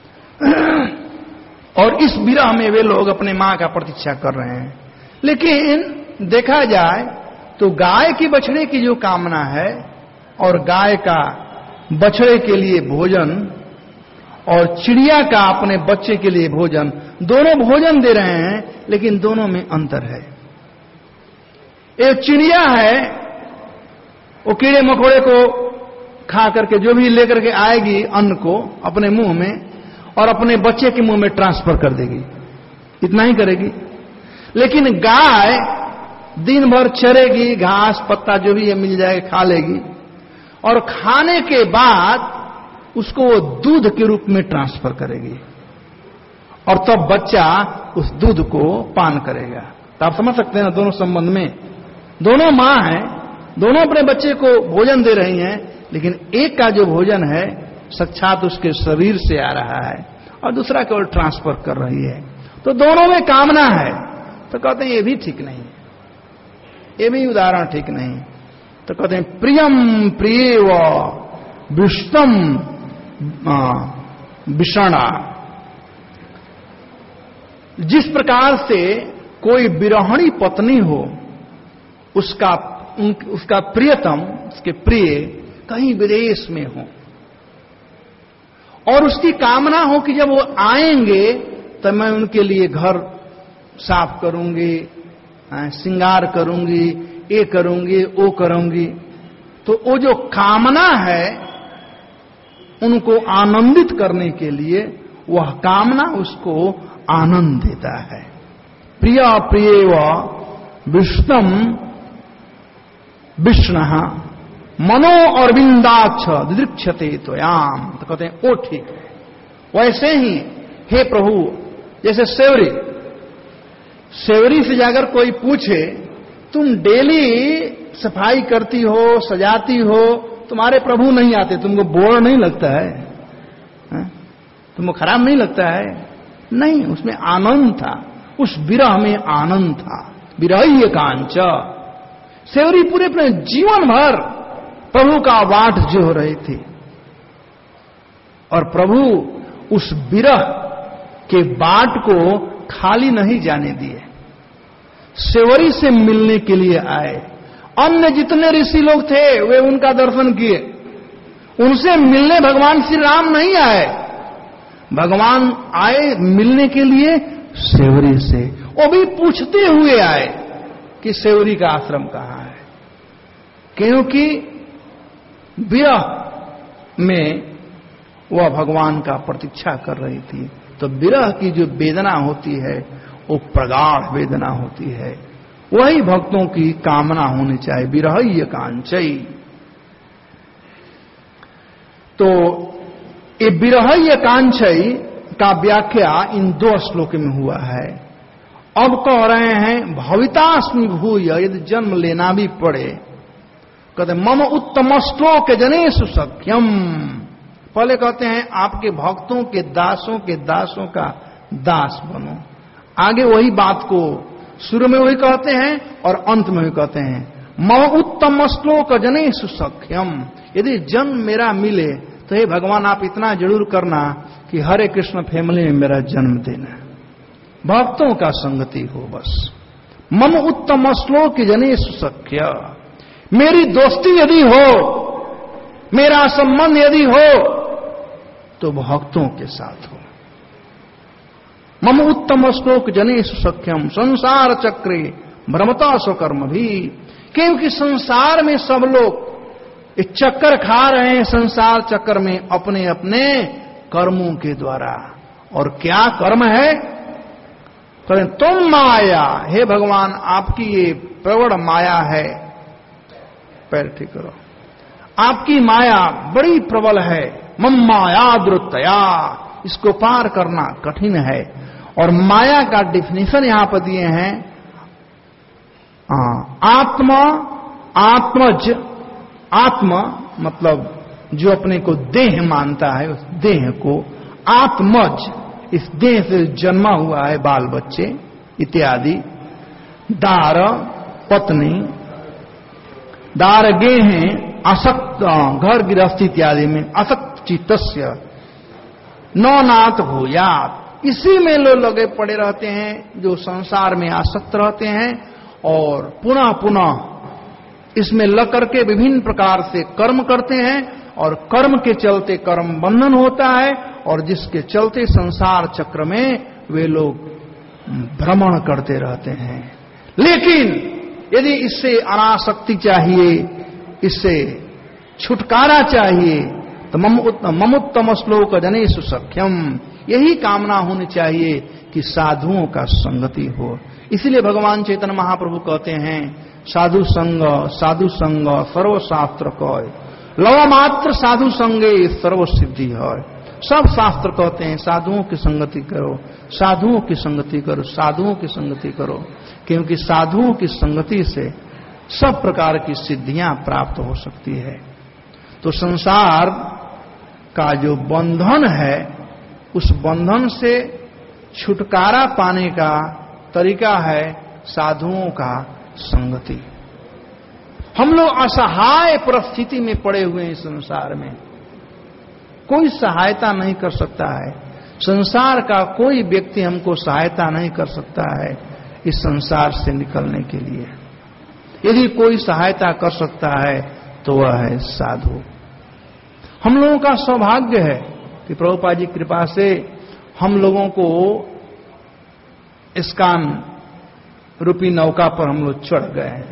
और इस विरह में वे लोग अपने मां का प्रतीक्षा कर रहे हैं। लेकिन देखा जाए तो गाय की बछड़े की जो कामना है और गाय का बछड़े के लिए भोजन और चिड़िया का अपने बच्चे के लिए भोजन, दोनों भोजन दे रहे हैं, लेकिन दोनों में अंतर है। एक चिड़िया है, वो कीड़े मकोड़े को खा करके जो भी लेकर के आएगी अन्न को अपने मुंह में, और अपने बच्चे के मुंह में ट्रांसफर कर देगी, इतना ही करेगी। लेकिन गाय दिन भर चरेगी, घास पत्ता जो भी है मिल जाएगा खा लेगी, और खाने के बाद उसको वो दूध के रूप में ट्रांसफर करेगी, और तब बच्चा उस दूध को पान करेगा। तो आप समझ सकते हैं ना, दोनों संबंध में दोनों मां हैं, दोनों अपने बच्चे को भोजन दे रही हैं, लेकिन एक का जो भोजन है साक्षात उसके शरीर से आ रहा है और दूसरा केवल ट्रांसफर कर रही है। तो दोनों में कामना है। तो कहते हैं ये भी ठीक नहीं, ये भी उदाहरण ठीक नहीं। तो कहते हैं प्रियम प्रिय व विष्णम विषणा। जिस प्रकार से कोई विरहणी पत्नी हो, उसका उसका प्रियतम, उसके प्रिय कहीं विदेश में हो, और उसकी कामना हो कि जब वो आएंगे तो मैं उनके लिए घर साफ करूंगी, श्रृंगार करूंगी, ये करूंगी, वो करूंगी। तो वो जो कामना है उनको आनंदित करने के लिए, वह कामना उसको आनंद देता है। प्रिय प्रिय व विष्णम विष्ण मनो और बिंदाक्ष दिदृक्षते त्वयाम। तो कहते हैं वो ठीक है। वैसे ही हे प्रभु, जैसे सेवरी, सेवरी से जाकर कोई पूछे तुम डेली सफाई करती हो, सजाती हो, तुम्हारे प्रभु नहीं आते, तुमको बोर नहीं लगता है, है? तुमको खराब नहीं लगता है? नहीं, उसमें आनंद था, उस विरह में आनंद था। विरह्य कांच। सेवरी पूरे अपने जीवन भर प्रभु का वाट जो रही थी, और प्रभु उस विरह के बाट को खाली नहीं जाने दिए। सेवरी से मिलने के लिए आए। अन्य जितने ऋषि लोग थे वे उनका दर्शन किए, उनसे मिलने भगवान श्री राम नहीं आए। भगवान आए मिलने के लिए सेवरी से, वो भी पूछते हुए आए कि सेवरी का आश्रम कहां है, क्योंकि विरह में वह भगवान का प्रतीक्षा कर रही थी। तो विरह की जो वेदना होती है वो प्रगाढ़ वेदना होती है, वही भक्तों की कामना होनी चाहिए। विरह्य कांचई, तो ये विरह्य कांचई का व्याख्या इन दो श्लोक में हुआ है। अब कह रहे हैं भवितास्मि भूय, यदि जन्म लेना भी पड़े, कहते मम उत्तम श्लोक जनेषु सख्यम। पहले कहते हैं आपके भक्तों के दासों के दासों का दास बनो, आगे वही बात को शुरू में वही कहते हैं और अंत में वही कहते हैं मम उत्तम श्लोक जनेषु सख्यम। यदि जन्म मेरा मिले तो हे भगवान आप इतना जरूर करना कि हरे कृष्ण फैमिली में मेरा जन्म देना, भक्तों का संगति हो बस। मम उत्तम श्लोक जनेषु सख्य, मेरी दोस्ती यदि हो, मेरा संबंध यदि हो तो भक्तों के साथ हो। मम उत्तम श्लोक जनेषु सख्यम संसार चक्रे भ्रमता स्वकर्म भी, क्योंकि संसार में सब लोग इस चक्कर खा रहे हैं, संसार चक्कर में अपने अपने कर्मों के द्वारा। और क्या कर्म है? कहें तुम माया, हे भगवान आपकी ये प्रबल माया है, पैर ठीक करो, आपकी माया बड़ी प्रबल है। मम माया द्रुतया, इसको पार करना कठिन है। और माया का डिफिनेशन यहां पर दिए हैं आत्मा, आत्मज, आत्मा मतलब जो अपने को देह मानता है, उस देह को, आत्मज इस देह से जन्मा हुआ है, बाल बच्चे इत्यादि, दार पत्नी, दार गेह असक्त, घर गृहस्थी इत्यादि में असक्त चित्तस्य नौनाथ भूयात, इसी में लोग लगे पड़े रहते हैं, जो संसार में आसक्त रहते हैं और पुनः पुनः इसमें लग करके विभिन्न प्रकार से कर्म करते हैं और कर्म के चलते कर्म बंधन होता है और जिसके चलते संसार चक्र में वे लोग भ्रमण करते रहते हैं। लेकिन यदि इससे अनासक्ति चाहिए, इससे छुटकारा चाहिए, तो ममुत्तम श्लोक जनेषु सख्यम, यही कामना होनी चाहिए कि साधुओं का संगति हो। इसीलिए भगवान चैतन्य महाप्रभु कहते हैं साधु संग साधु संग सर्वशास्त्र कय, लव मात्र साधु संगे सर्व सिद्धि है। सब शास्त्र कहते हैं साधुओं की संगति करो, साधुओं की संगति करो, साधुओं की संगति करो, क्योंकि साधुओं की संगति से सब प्रकार की सिद्धियां प्राप्त हो सकती है। तो संसार का जो बंधन है, उस बंधन से छुटकारा पाने का तरीका है साधुओं का संगति। हम लोग असहाय परिस्थिति में पड़े हुए हैं, संसार में कोई सहायता नहीं कर सकता है, संसार का कोई व्यक्ति हमको सहायता नहीं कर सकता है इस संसार से निकलने के लिए। यदि कोई सहायता कर सकता है तो वह है साधु। हम लोगों का सौभाग्य है कि प्रभुपाद जी की कृपा से हम लोगों को इस्कान रूपी नौका पर हम लोग चढ़ गए हैं।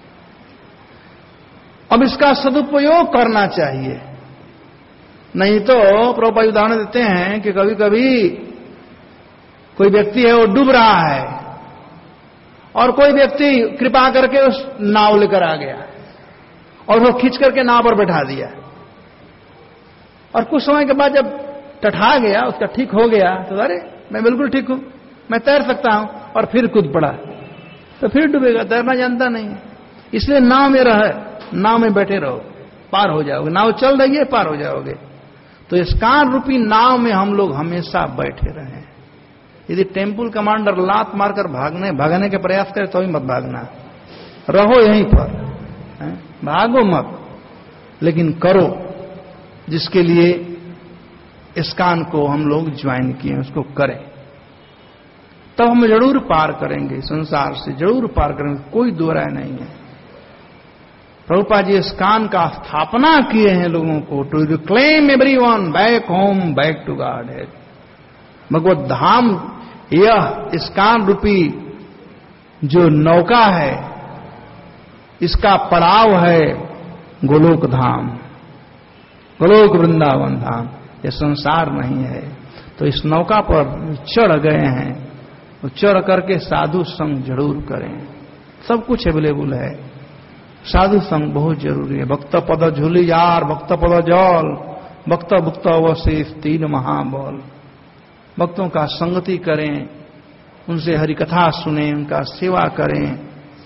अब इसका सदुपयोग करना चाहिए, नहीं तो प्रभुपाद उदाहरण देते हैं कि कभी कभी कोई व्यक्ति है वो डूब रहा है और कोई व्यक्ति कृपा करके उस नाव लेकर आ गया और वो खींच करके नाव पर बैठा दिया, और कुछ समय के बाद जब टठा गया, उसका ठीक हो गया, तो अरे मैं बिल्कुल ठीक हूं, मैं तैर सकता हूं, और फिर कूद पड़ा तो फिर डूबेगा, तैरना जानता नहीं है। इसलिए नाव में रहे, नाव में बैठे रहो, पार हो जाओगे। नाव चल रही है, पार हो जाओगे। तो इस्कान रूपी नाव में हम लोग हमेशा बैठे रहें। यदि टेम्पल कमांडर लात मारकर भागने भागने के प्रयास करे तो ही मत भागना, रहो यहीं पर, है? भागो मत, लेकिन करो जिसके लिए इस्कान को हम लोग ज्वाइन किए, उसको करें, तब हम जरूर पार करेंगे, संसार से जरूर पार करेंगे, कोई दो राय नहीं है। प्रभुपाद जी इस्कान का स्थापना किए हैं लोगों को, to reclaim everyone back home, back to God है। भगवत धाम यह इस्कान रूपी जो नौका है, इसका पड़ाव है गोलोक धाम। गोलोक वृंदावन धाम, ये संसार नहीं है। तो इस नौका पर चढ़ गए हैं, तो चढ़ करके साधु संग जरूर करें। सब कुछ अवेलेबल है, साधु संग बहुत जरूरी है। भक्त पद झूली यार, भक्त पद जल, भक्त भुक्त अवशेष तीन महाबल। भक्तों का संगति करें, उनसे हरि कथा सुने, उनका सेवा करें,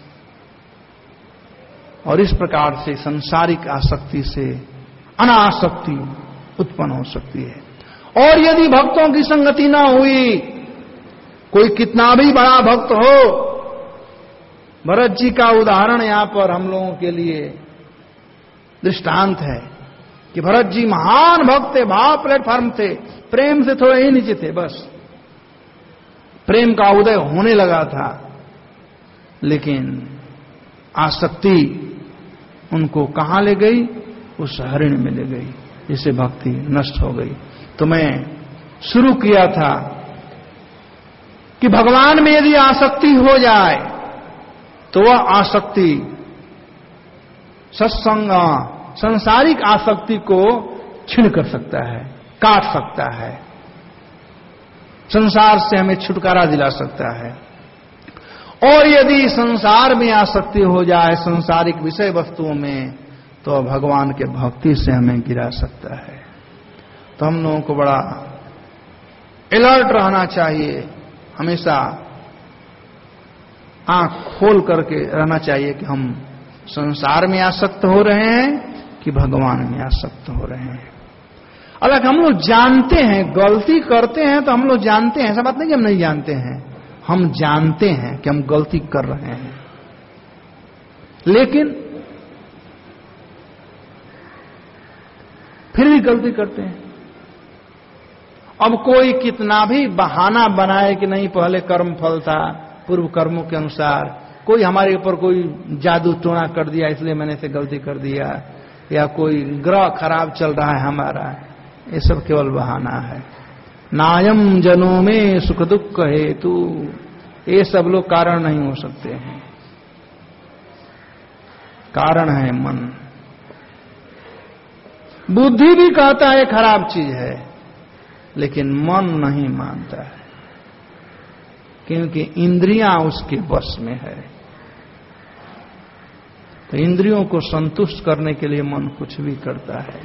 और इस प्रकार से सांसारिक आसक्ति से अनासक्ति उत्पन्न हो सकती है। और यदि भक्तों की संगति ना हुई, कोई कितना भी बड़ा भक्त हो, भरत जी का उदाहरण यहां पर हम लोगों के लिए दृष्टांत है कि भरत जी महान भक्त थे, भाव प्लेटफॉर्म थे, प्रेम से थोड़े ही नीचे थे, बस प्रेम का उदय होने लगा था, लेकिन आसक्ति उनको कहां ले गई? उस हरिण में ले गई, जिससे भक्ति नष्ट हो गई। तो मैं शुरू किया था कि भगवान में यदि आसक्ति हो जाए तो वह आसक्ति सत्संग सांसारिक आसक्ति को छीन कर सकता है, काट सकता है, संसार से हमें छुटकारा दिला सकता है। और यदि संसार में आसक्ति हो जाए, सांसारिक विषय वस्तुओं में, तो भगवान के भक्ति से हमें गिरा सकता है। तो हम लोगों को बड़ा अलर्ट रहना चाहिए, हमेशा आंख खोल करके रहना चाहिए कि हम संसार में आसक्त हो रहे हैं कि भगवान में आसक्त हो रहे हैं। अलग हम लोग जानते हैं, गलती करते हैं तो हम लोग जानते हैं, ऐसा बात नहीं कि हम नहीं जानते हैं, हम जानते हैं कि हम गलती कर रहे हैं, लेकिन फिर भी गलती करते हैं। अब कोई कितना भी बहाना बनाए कि नहीं पहले कर्म फल था, पूर्व कर्मों के अनुसार, कोई हमारे ऊपर कोई जादू टोना कर दिया इसलिए मैंने से गलती कर दिया, या कोई ग्रह खराब चल रहा है हमारा, ये सब केवल बहाना है। नायम जनों में सुख दुख हेतु, ये सब लोग कारण नहीं हो सकते हैं। कारण है मन। बुद्धि भी कहता है खराब चीज है, लेकिन मन नहीं मानता है, क्योंकि इंद्रियां उसके वश में है। तो इंद्रियों को संतुष्ट करने के लिए मन कुछ भी करता है।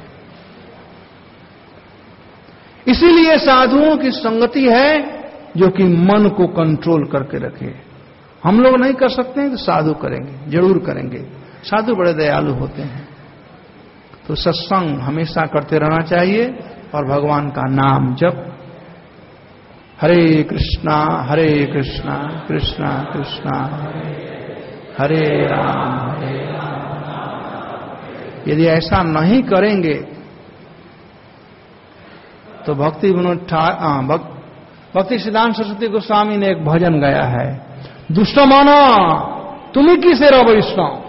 इसीलिए साधुओं की संगति है जो कि मन को कंट्रोल करके रखे। हम लोग नहीं कर सकते हैं तो साधु करेंगे, जरूर करेंगे। साधु बड़े दयालु होते हैं। तो सत्संग हमेशा करते रहना चाहिए और भगवान का नाम जप, हरे कृष्णा हरे कृष्णा कृष्णा कृष्णा हरे हरे राम हरे राम। यदि ऐसा नहीं करेंगे तो भक्ति विनोद भक्त, भक्ति सिद्धांत सरस्वती गोस्वामी ने एक भजन गाया है, दुष्ट माना तुम्ही किसे रहो वैष्णव।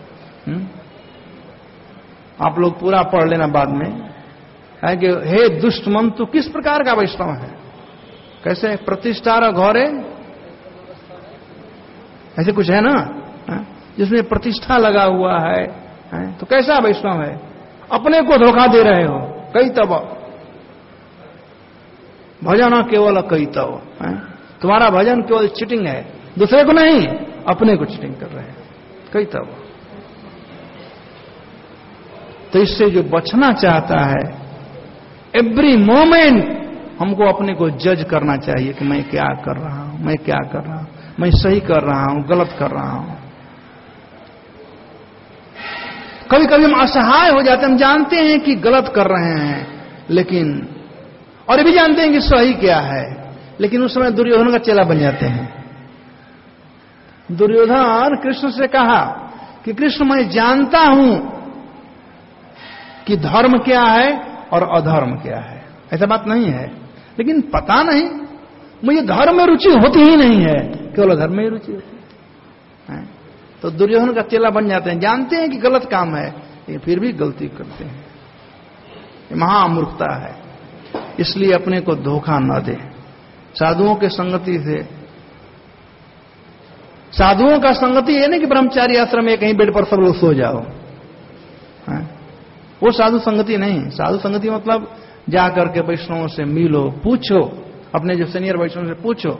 आप लोग पूरा पढ़ लेना बाद में, है कि हे दुष्ट मन तू किस प्रकार का वैष्णव है, कैसे प्रतिष्ठा र घरे, ऐसे कुछ है ना, जिसमें प्रतिष्ठा लगा हुआ है, है? तो कैसा वैष्णव है? अपने को धोखा दे रहे हो। कई तब भजन केवल कई तब, तुम्हारा भजन केवल चीटिंग है, दूसरे को नहीं, अपने को चीटिंग कर रहे हैं। कई तब तो इससे जो बचना चाहता है, एवरी मोमेंट हमको अपने को जज करना चाहिए कि मैं क्या कर रहा हूं, मैं क्या कर रहा हूं, मैं सही कर रहा हूं, गलत कर रहा हूं। कभी कभी हम असहाय हो जाते हैं, हम जानते हैं कि गलत कर रहे हैं, लेकिन और ये भी जानते हैं कि सही क्या है, लेकिन उस समय दुर्योधन का चेला बन जाते हैं। दुर्योधन कृष्ण से कहा कि कृष्ण मैं जानता हूं कि धर्म क्या है और अधर्म क्या है, ऐसा बात नहीं है, लेकिन पता नहीं, मुझे धर्म में रुचि होती ही नहीं है, केवल अधर्म में ही रुचि होती है। तो दुर्योधन का चेला बन जाते हैं, जानते हैं कि गलत काम है, लेकिन फिर भी गलती करते हैं। ये महामूर्खता है। इसलिए अपने को धोखा न दे। साधुओं के संगति से, साधुओं का संगति ये नहीं कि ब्रह्मचारी आश्रम में कहीं बेड पर सब लोग सो जाओ, है? वो साधु संगति नहीं। साधु संगति मतलब जा करके वैष्णवों से मिलो, पूछो, अपने जो सीनियर वैष्णव से पूछो,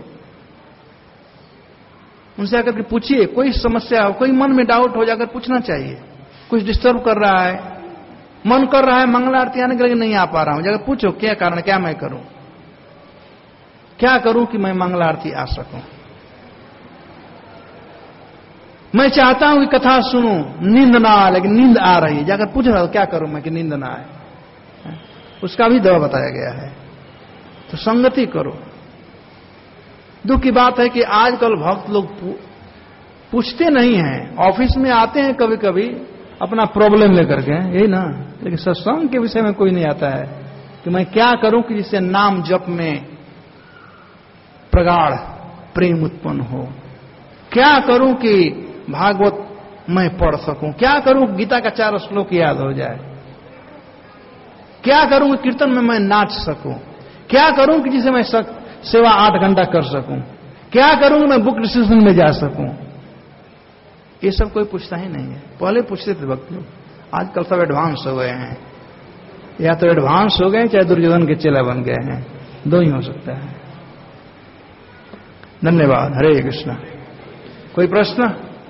उनसे आकर के पूछिए, कोई समस्या हो, कोई मन में डाउट हो जाकर पूछना चाहिए। कुछ डिस्टर्ब कर रहा है, मन कर रहा है मंगल आरती आने के लिए नहीं आ पा रहा हूं, जाकर पूछो क्या कारण, क्या मैं करूं, क्या करूं कि मैं मंगल आरती आ सकूं। मैं चाहता हूं कि कथा सुनूं, नींद ना आए, लेकिन नींद आ रही है, जाकर पूछ रहा हूं क्या करूं मैं कि नींद ना आए। उसका भी दवा बताया गया है। तो संगति करो। दुख की बात है कि आजकल भक्त लोग पूछते नहीं हैं, ऑफिस में आते हैं कभी कभी अपना प्रॉब्लम लेकर के, यही ना, लेकिन सत्संग के विषय में कोई नहीं आता है कि मैं क्या करूं कि जिससे नाम जप में प्रगाढ़ प्रेम उत्पन्न हो, क्या करूं कि भागवत मैं पढ़ सकूं, क्या करूं गीता का चार श्लोक याद हो जाए, क्या करूं कि कीर्तन में मैं नाच सकूं, क्या करूं कि जिसे मैं सेवा आठ घंटा कर सकूं, क्या करूं कि मैं बुक डिस्कशन में जा सकूं। ये सब कोई पूछता ही नहीं है। पहले पूछते थे भक्त लोग, आजकल सब एडवांस हो गए हैं, या तो एडवांस हो गए चाहे दुर्योधन के चेला बन गए हैं, दो ही हो सकता है। धन्यवाद। हरे कृष्ण। कोई प्रश्न?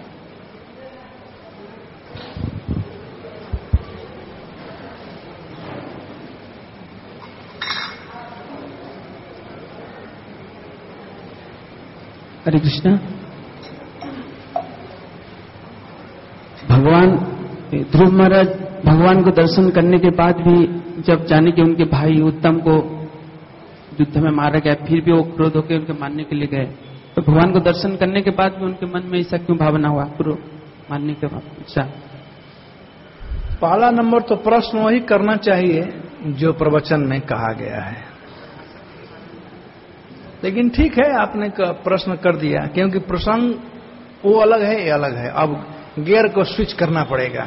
हरे कृष्ण। भगवान ध्रुव महाराज भगवान को दर्शन करने के बाद भी जब जाने के उनके भाई उत्तम को युद्ध में मारा गया, फिर भी वो क्रोध होकर उनके मारने के लिए गए, तो भगवान को दर्शन करने के बाद भी उनके मन में ऐसा क्यों भावना हुआ क्रोध मारने के बाद? अच्छा, पहला नंबर तो प्रश्न वही करना चाहिए जो प्रवचन में कहा गया है, लेकिन ठीक है आपने प्रश्न कर दिया, क्योंकि प्रसंग वो अलग है, ये अलग है। अब गियर को स्विच करना पड़ेगा।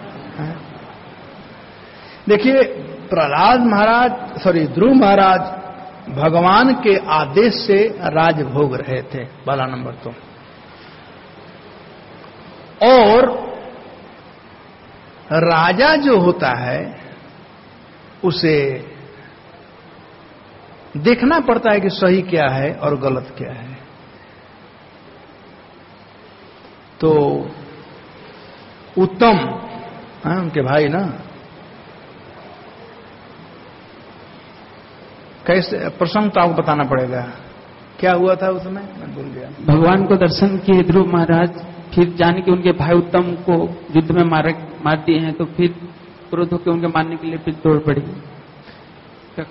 देखिए, प्रहलाद महाराज सॉरी ध्रुव महाराज भगवान के आदेश से राज भोग रहे थे, पहला नंबर तो। और राजा जो होता है उसे देखना पड़ता है कि सही क्या है और गलत क्या है। तो उत्तम है उनके भाई ना, कैसे प्रसंग तो आपको बताना पड़ेगा, क्या हुआ था उसमें, मैं भूल गया। भगवान को दर्शन किए ध्रुव महाराज, फिर जाने के उनके भाई उत्तम को युद्ध में मार मार दिए हैं, तो फिर क्रोध होकर उनके मारने के लिए फिर दौड़ पड़ी। क्या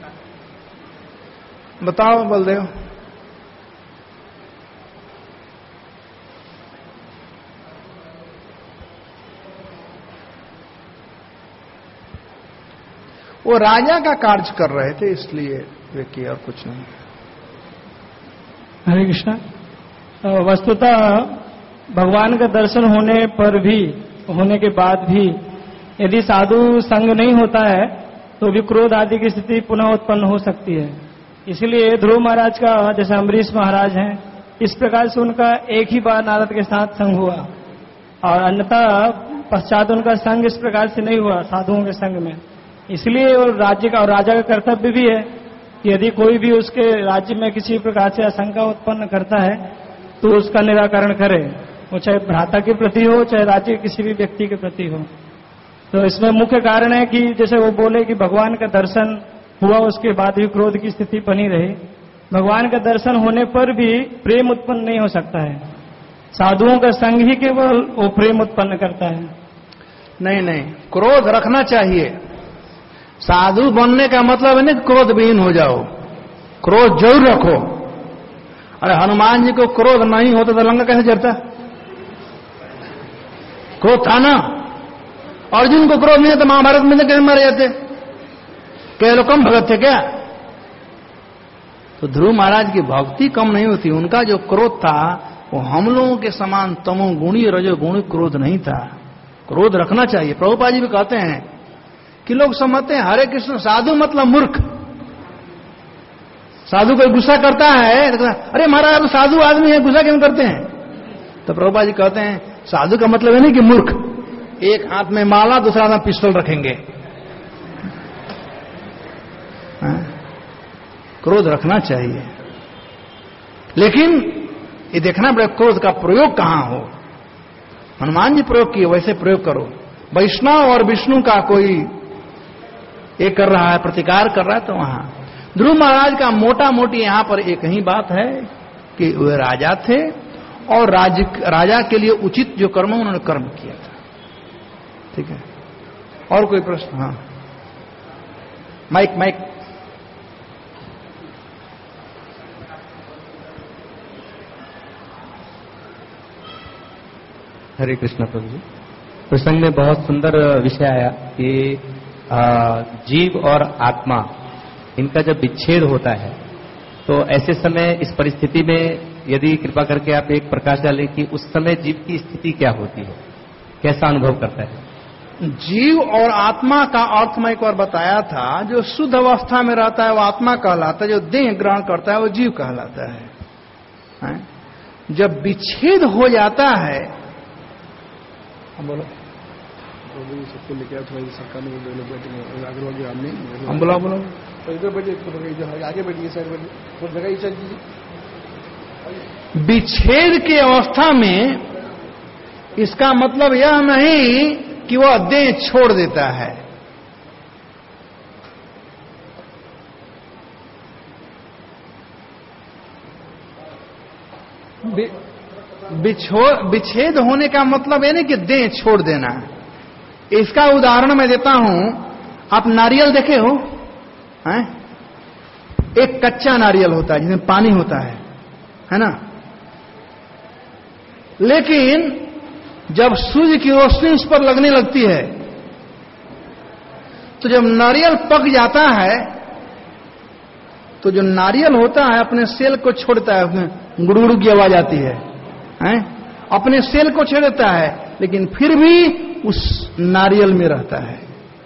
बताओ बलदेव। वो राजा का कार्य कर रहे थे, इसलिए वे किए, और कुछ नहीं। हरे कृष्णा। वस्तुतः भगवान का दर्शन होने पर भी, होने के बाद भी यदि साधु संग नहीं होता है तो भी क्रोध आदि की स्थिति पुनः उत्पन्न हो सकती है। इसलिए ध्रुव महाराज का, जैसे अम्बरीश महाराज हैं, इस प्रकार से उनका एक ही बार नारद के साथ संग हुआ, और अन्यथा पश्चात उनका संग इस प्रकार से नहीं हुआ साधुओं के संग में। इसलिए और राज्य का और राजा का कर्तव्य भी है कि यदि कोई भी उसके राज्य में किसी प्रकार से आशंका उत्पन्न करता है तो उसका निराकरण करे, वो चाहे भ्राता के प्रति हो चाहे राज्य के किसी भी व्यक्ति के प्रति हो। तो इसमें मुख्य कारण है कि जैसे वो बोले कि भगवान का दर्शन हुआ उसके बाद भी क्रोध की स्थिति बनी रही। भगवान का दर्शन होने पर भी प्रेम उत्पन्न नहीं हो सकता है, साधुओं का संग ही केवल वो प्रेम उत्पन्न करता है। नहीं नहीं, क्रोध रखना चाहिए। साधु बनने का मतलब है ना क्रोध विहीन हो जाओ, क्रोध जरूर रखो। अरे हनुमान जी को क्रोध नहीं होता तो लंका कैसे जरता? क्रोध था ना। अर्जुन को क्रोध नहीं था, महाभारत में कैसे मारे जाते? क्या लोग कम भगत थे क्या? तो ध्रुव महाराज की भक्ति कम नहीं होती, उनका जो क्रोध था वो हम लोगों के समान तमोगुणी रजोगुणी क्रोध नहीं था। क्रोध रखना चाहिए। प्रभुपाद जी भी कहते हैं कि लोग समझते हैं हरे कृष्ण साधु मतलब मूर्ख। साधु कोई गुस्सा करता है, अरे महाराज तो साधु आदमी है, गुस्सा क्यों करते हैं? तो प्रभुपाद जी कहते हैं साधु का मतलब है नहीं कि मूर्ख। एक हाथ में माला दूसरा हाथ में पिस्टल रखेंगे, क्रोध रखना चाहिए, लेकिन ये देखना पड़ेगा क्रोध का प्रयोग कहां हो। हनुमान जी प्रयोग किए, वैसे प्रयोग करो। वैष्णव और विष्णु का कोई ये कर रहा है, प्रतिकार कर रहा है, तो वहां ध्रुव महाराज का मोटा मोटी यहां पर एक ही बात है कि वे राजा थे और राज राजा के लिए उचित जो कर्म उन्होंने कर्म किया था। ठीक है, और कोई प्रश्न? हाँ, माइक माइक। हरे कृष्ण प्रभु जी, प्रसंग में बहुत सुंदर विषय आया कि जीव और आत्मा इनका जब विच्छेद होता है तो ऐसे समय इस परिस्थिति में यदि कृपा करके आप एक प्रकाश डालें कि उस समय जीव की स्थिति क्या होती है, कैसा अनुभव करता है? जीव और आत्मा का अर्थ मैं एक बार बताया था। जो शुद्ध अवस्था में रहता है वो आत्मा कहलाता है, जो देह ग्रहण करता है वो जीव कहलाता है, है? जब विच्छेद हो जाता है, हम बोलो सबको लेके आओ, थोड़ा सरकार में आगे आगे हम बोला बोलो इधर बैठिए, आगे बैठिए, साइड बैठिए, थोड़ी जगह ही चल दीजिए। विच्छेद की अवस्था में इसका मतलब यह नहीं कि वह देह छोड़ देता है। विच्छेद होने का मतलब है नहीं कि देह छोड़ देना है। इसका उदाहरण मैं देता हूं। आप नारियल देखे हो, हैं? एक कच्चा नारियल होता है जिसमें पानी होता है, है ना? लेकिन जब सूर्य की रोशनी उस पर लगने लगती है तो जब नारियल पक जाता है तो जो नारियल होता है अपने सेल को छोड़ता है, उसमें गुड़गुड़ की आवाज आती है, हैं? अपने सेल को छोड़ देता है, लेकिन फिर भी उस नारियल में रहता है।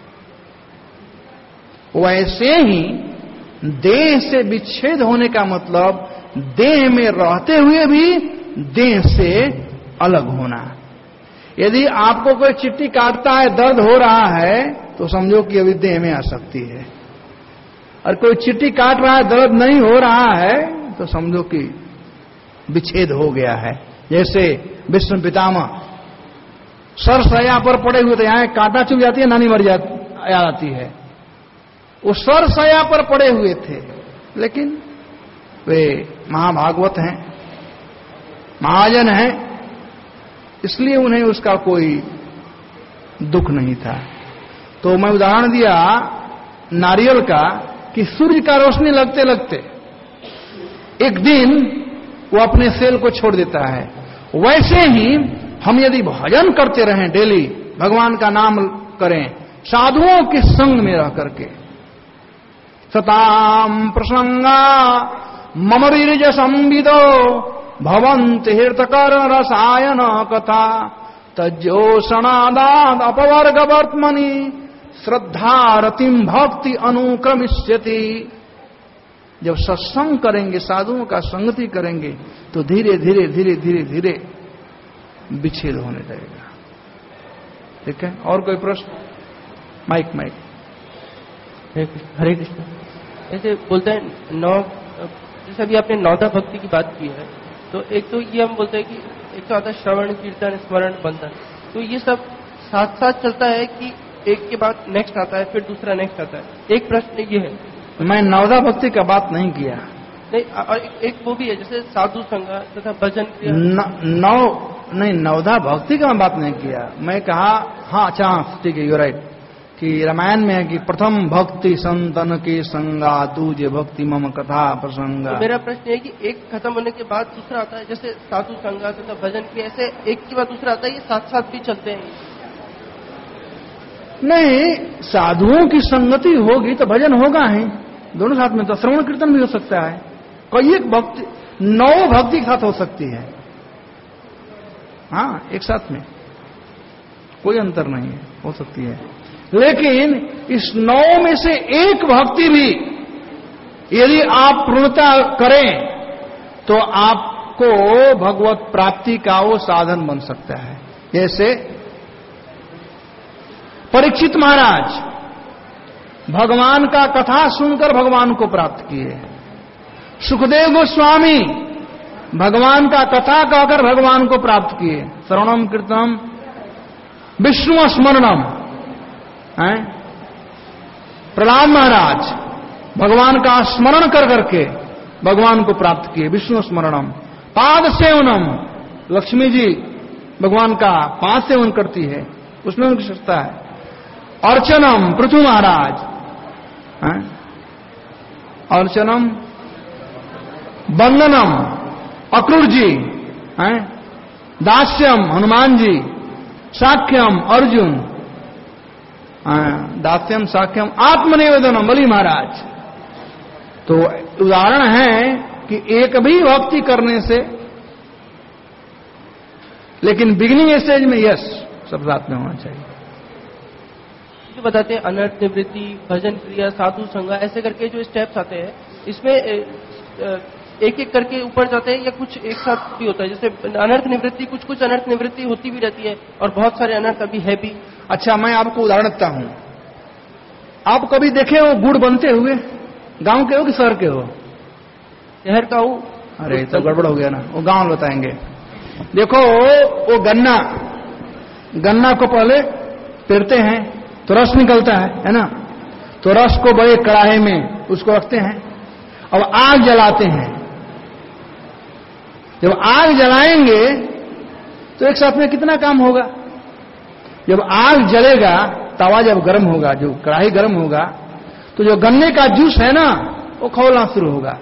वैसे ही देह से विच्छेद होने का मतलब देह में रहते हुए भी देह से अलग होना। यदि आपको कोई चिट्ठी काटता है, दर्द हो रहा है, तो समझो कि अभी देह में आसक्ति है। और कोई चिट्ठी काट रहा है, दर्द नहीं हो रहा है, तो समझो कि विच्छेद हो गया है। जैसे विष्णु पितामह सरसया पर पड़े हुए थे, यहां कांटा चुभ जाती है, नानी मर जाती है। वो सरसया पर पड़े हुए थे, लेकिन वे महाभागवत हैं, महाजन हैं, इसलिए उन्हें उसका कोई दुख नहीं था। तो मैं उदाहरण दिया नारियल का कि सूर्य का रोशनी लगते लगते एक दिन वो अपने सेल को छोड़ देता है। वैसे ही हम यदि भजन करते रहें, डेली भगवान का नाम करें, साधुओं के संग में रह करके, सताम प्रसंगा मम वीर्ज संविदो भवन्ति हृतकर्ण रसायन कथा तज्जोषणादाद अपवर्ग वर्तमनि श्रद्धा रतिम भक्ति अनुक्रमिष्यति। जब सत्संग करेंगे, साधुओं का संगति करेंगे, तो धीरे धीरे धीरे धीरे धीरे विच्छेद होने लगेगा। ठीक है, और कोई प्रश्न? Mic mic. हरे कृष्ण। ऐसे बोलते हैं नौ, जैसे अभी आपने नौदा भक्ति की बात की है, तो एक तो ये हम बोलते हैं कि एक तो आता है श्रवण कीर्तन स्मरण बंधन, तो ये सब साथ साथ चलता है कि एक के बाद नेक्स्ट आता है, फिर दूसरा नेक्स्ट आता है। एक प्रश्न ये है, मैं नौदा भक्ति का बात नहीं किया। नहीं, और एक वो भी है जैसे साधु संग तथा भजन क्रिया। नौ नहीं, नवधा भक्ति का मैं बात नहीं किया। मैं कहा हाँ, अच्छा ठीक है, यू राइट, कि रामायण में है कि प्रथम भक्ति संतन के संगा दूजे भक्ति मम कथा प्रसंगा। तो मेरा प्रश्न है कि एक खत्म होने के बाद दूसरा आता है, जैसे साधु संगा तथा भजन की, ऐसे एक के बाद दूसरा आता है, ये साथ साथ भी चलते हैं? नहीं, साधुओं की संगति होगी तो भजन होगा ही, दोनों साथ में। तो श्रवण कीर्तन भी हो सकता है, कोई एक भक्ति, नौ भक्ति के साथ हो सकती है, हाँ, एक साथ में कोई अंतर नहीं है, हो सकती है। लेकिन इस नौ में से एक भक्ति भी यदि आप पूर्णता करें तो आपको भगवत प्राप्ति का वो साधन बन सकता है। जैसे परीक्षित महाराज भगवान का कथा सुनकर भगवान को प्राप्त किए, सुखदेव गोस्वामी भगवान का कथा कहकर भगवान को प्राप्त किए। श्रवणम कीर्तनम विष्णु स्मरणम है। प्रहलाद महाराज भगवान का स्मरण कर करके भगवान को प्राप्त किए। विष्णु स्मरणम पाद सेवनम, लक्ष्मी जी भगवान का पाद सेवन करती है, उसमें उनकी विशेषता है। अर्चनम पृथु महाराज है। अर्चनम वंदनम अक्रूर जी है। दास्यम हनुमान जी, साख्यम अर्जुन, दास्यम साख्यम आत्मनिवेदनम बलि महाराज। तो उदाहरण है कि एक भी भक्ति करने से, लेकिन बिगिनिंग स्टेज में यस सब साथ में होना चाहिए। जो बताते हैं अनर्थ निवृत्ति, भजन क्रिया, साधु संग, ऐसे करके जो स्टेप्स आते हैं, इसमें एक एक करके ऊपर जाते हैं या कुछ एक साथ भी होता है? जैसे अनर्थ निवृत्ति, कुछ कुछ अनर्थ निवृत्ति होती भी रहती है और बहुत सारे अनर्थ अभी है भी। अच्छा, मैं आपको उदाहरण देता हूं। आप कभी देखे हो गुड़ बनते हुए? गांव के हो कि शहर के हो? शहर का हूं। अरे तो गड़बड़ हो गया ना, वो गांव बताएंगे। देखो वो गन्ना गन्ना को पहले पेरते हैं तो रस निकलता है है ना। तो रस को बड़े कड़ाहे में उसको रखते हैं, अब आग जलाते हैं। जब आग जलाएंगे तो एक साथ में कितना काम होगा? जब आग जलेगा, तवा जब गर्म होगा, जो कढ़ाई गर्म होगा, तो जो गन्ने का जूस है ना वो खौलना शुरू होगा।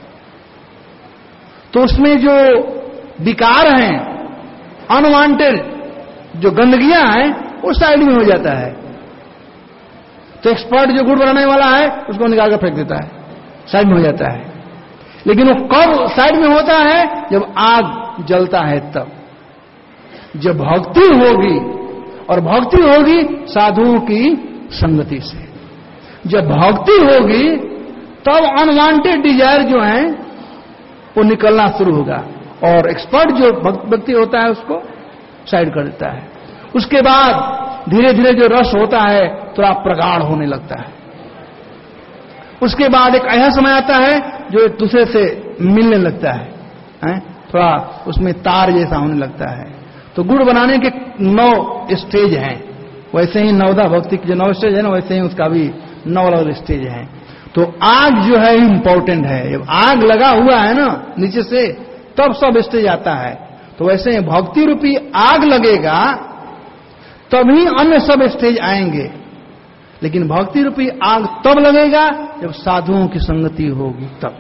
तो उसमें जो विकार हैं, अनवांटेड जो गंदगियां हैं, वो साइड में हो जाता है। तो एक्सपर्ट जो गुड़ बनाने वाला है उसको निकाल कर फेंक देता है, साइड में हो जाता है। लेकिन वो कब साइड में होता है? जब आग जलता है तब। जब भक्ति होगी, और भक्ति होगी साधुओं की संगति से। जब भक्ति होगी तब अनवांटेड डिजायर जो है वो निकलना शुरू होगा, और एक्सपर्ट जो व्यक्ति होता है उसको साइड कर देता है। उसके बाद धीरे धीरे जो रस होता है थोड़ा प्रगाढ़ होने लगता है। उसके बाद एक ऐसा समय आता है जो एक दूसरे से मिलने लगता है, है? थोड़ा उसमें तार जैसा होने लगता है। तो गुड़ बनाने के नौ स्टेज हैं, वैसे ही नवदा भक्ति के जो नौ स्टेज है ना, वैसे ही उसका भी नौ अलग स्टेज है। तो आग जो है इंपॉर्टेंट है। जब आग लगा हुआ है ना नीचे से, तब सब स्टेज आता है। तो वैसे ही भक्ति रूपी आग लगेगा तभी अन्य सब स्टेज आएंगे। लेकिन भक्ति रूपी आग तब लगेगा जब साधुओं की संगति होगी। तब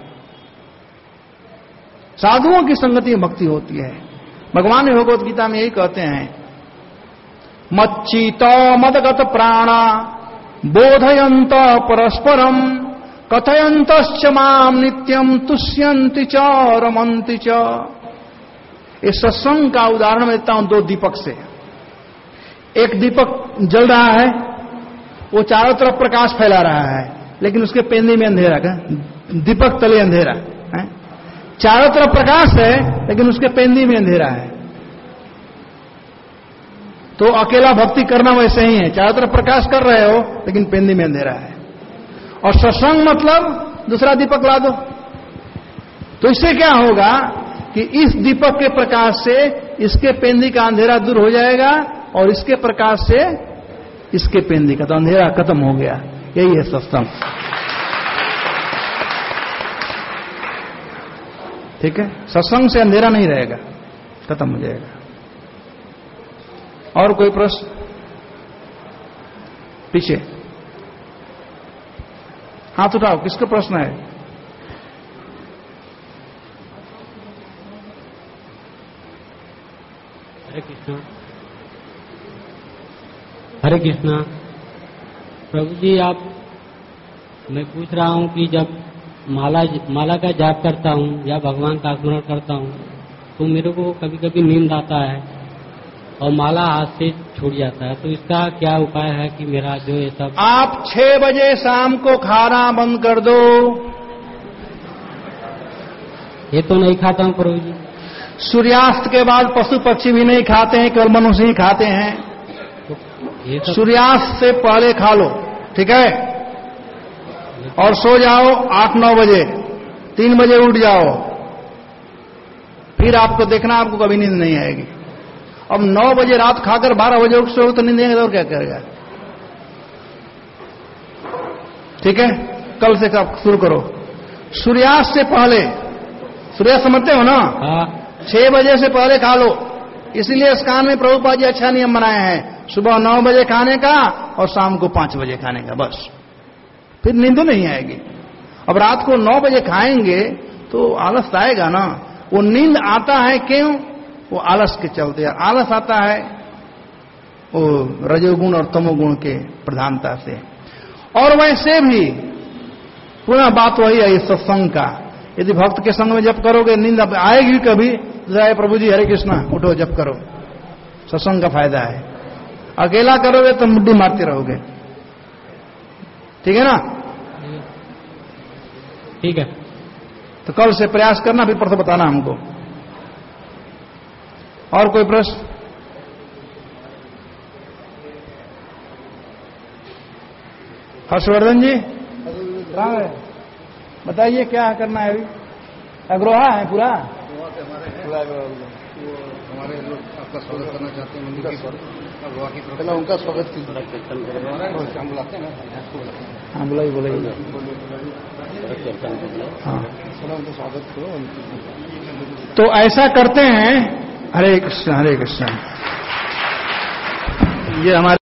साधुओं की संगति में भक्ति होती है। भगवान ने भगवत गीता में यही कहते हैं, मच्चित मदगत प्राणा बोधयंत परस्परम कथयंतश्च माम नित्यम तुष्यन्ति च रमन्ति च। इस सत्संग का उदाहरण मैं देता हूं दो दीपक से। एक दीपक जल रहा है, वो चारों तरफ प्रकाश फैला रहा है, लेकिन उसके पेंदी में अंधेरा है, दीपक तले अंधेरा है। चारों तरफ प्रकाश है लेकिन उसके पेंदी में अंधेरा है। तो अकेला भक्ति करना वैसे ही है, चारों तरफ प्रकाश कर रहे हो लेकिन पेंदी में अंधेरा है। और सत्संग मतलब दूसरा दीपक ला दो। तो इससे क्या होगा कि इस दीपक के प्रकाश से इसके पेंदी का अंधेरा दूर हो जाएगा, और इसके प्रकाश से इसके पेंदी का तो अंधेरा खत्म हो गया। यही है सत्संग। ठीक है, सत्संग से अंधेरा नहीं रहेगा, खत्म हो जाएगा। और कोई प्रश्न? पीछे हाथ उठाओ, किसका प्रश्न है? हरे कृष्णा। हरे कृष्णा। प्रभु जी, आप मैं पूछ रहा हूँ कि जब माला माला का जाप करता हूँ या भगवान का स्मरण करता हूँ तो मेरे को कभी कभी नींद आता है और माला हाथ से छूट जाता है। तो इसका क्या उपाय है कि मेरा जो ये सब? आप छह बजे शाम को खाना बंद कर दो। ये तो नहीं खाता हूँ प्रभु जी। सूर्यास्त के बाद पशु पक्षी भी नहीं खाते हैं, केवल मनुष्य ही खाते हैं। ये सब सूर्यास्त से पहले खा लो, ठीक है? और सो जाओ आठ नौ बजे, तीन बजे उठ जाओ, फिर आपको देखना आपको कभी नींद नहीं आएगी। अब नौ बजे रात खाकर बारह बजे उठ सो तो नींद आएगी और क्या करेगा? ठीक है, कल से कब शुरू करो। सूर्यास्त से पहले, सूर्यास्त समझते हो ना? हाँ। छह बजे से पहले खा लो। इसीलिए स्कान में प्रभुपाद जी अच्छा नियम बनाए हैं, सुबह नौ बजे खाने का और शाम को पांच बजे खाने का, बस। फिर नींद नहीं आएगी। अब रात को नौ बजे खाएंगे तो आलस आएगा ना। वो नींद आता है क्यों? वो आलस के चलते। आलस आता है वो रजोगुण और तमोगुण के प्रधानता से। और वैसे भी पुनः बात वही है सत्संग का। यदि भक्त के संग में जप करोगे नींद आएगी कभी, जय प्रभु जी हरे कृष्णा उठो जप करो, सत्संग का फायदा है। अकेला करोगे तो मुड्डी मारते रहोगे। ठीक है ना? ठीक है। तो कल से प्रयास करना, फिर परसों बताना हमको। और कोई प्रश्न? हर्षवर्धन जी कहाँ है? बताइए क्या करना है अभी? अग्रोहा है पूरा? हमारे लोग आपका स्वागत करना चाहते हैं मंदिर का स्वागत, पहले उनका स्वागत हम बुलाते हैं ना। हाँ बुलाइए बुलाइए। हाँ उनका स्वागत करो। तो ऐसा करते हैं। हरे कृष्ण हरे कृष्ण। ये हमारे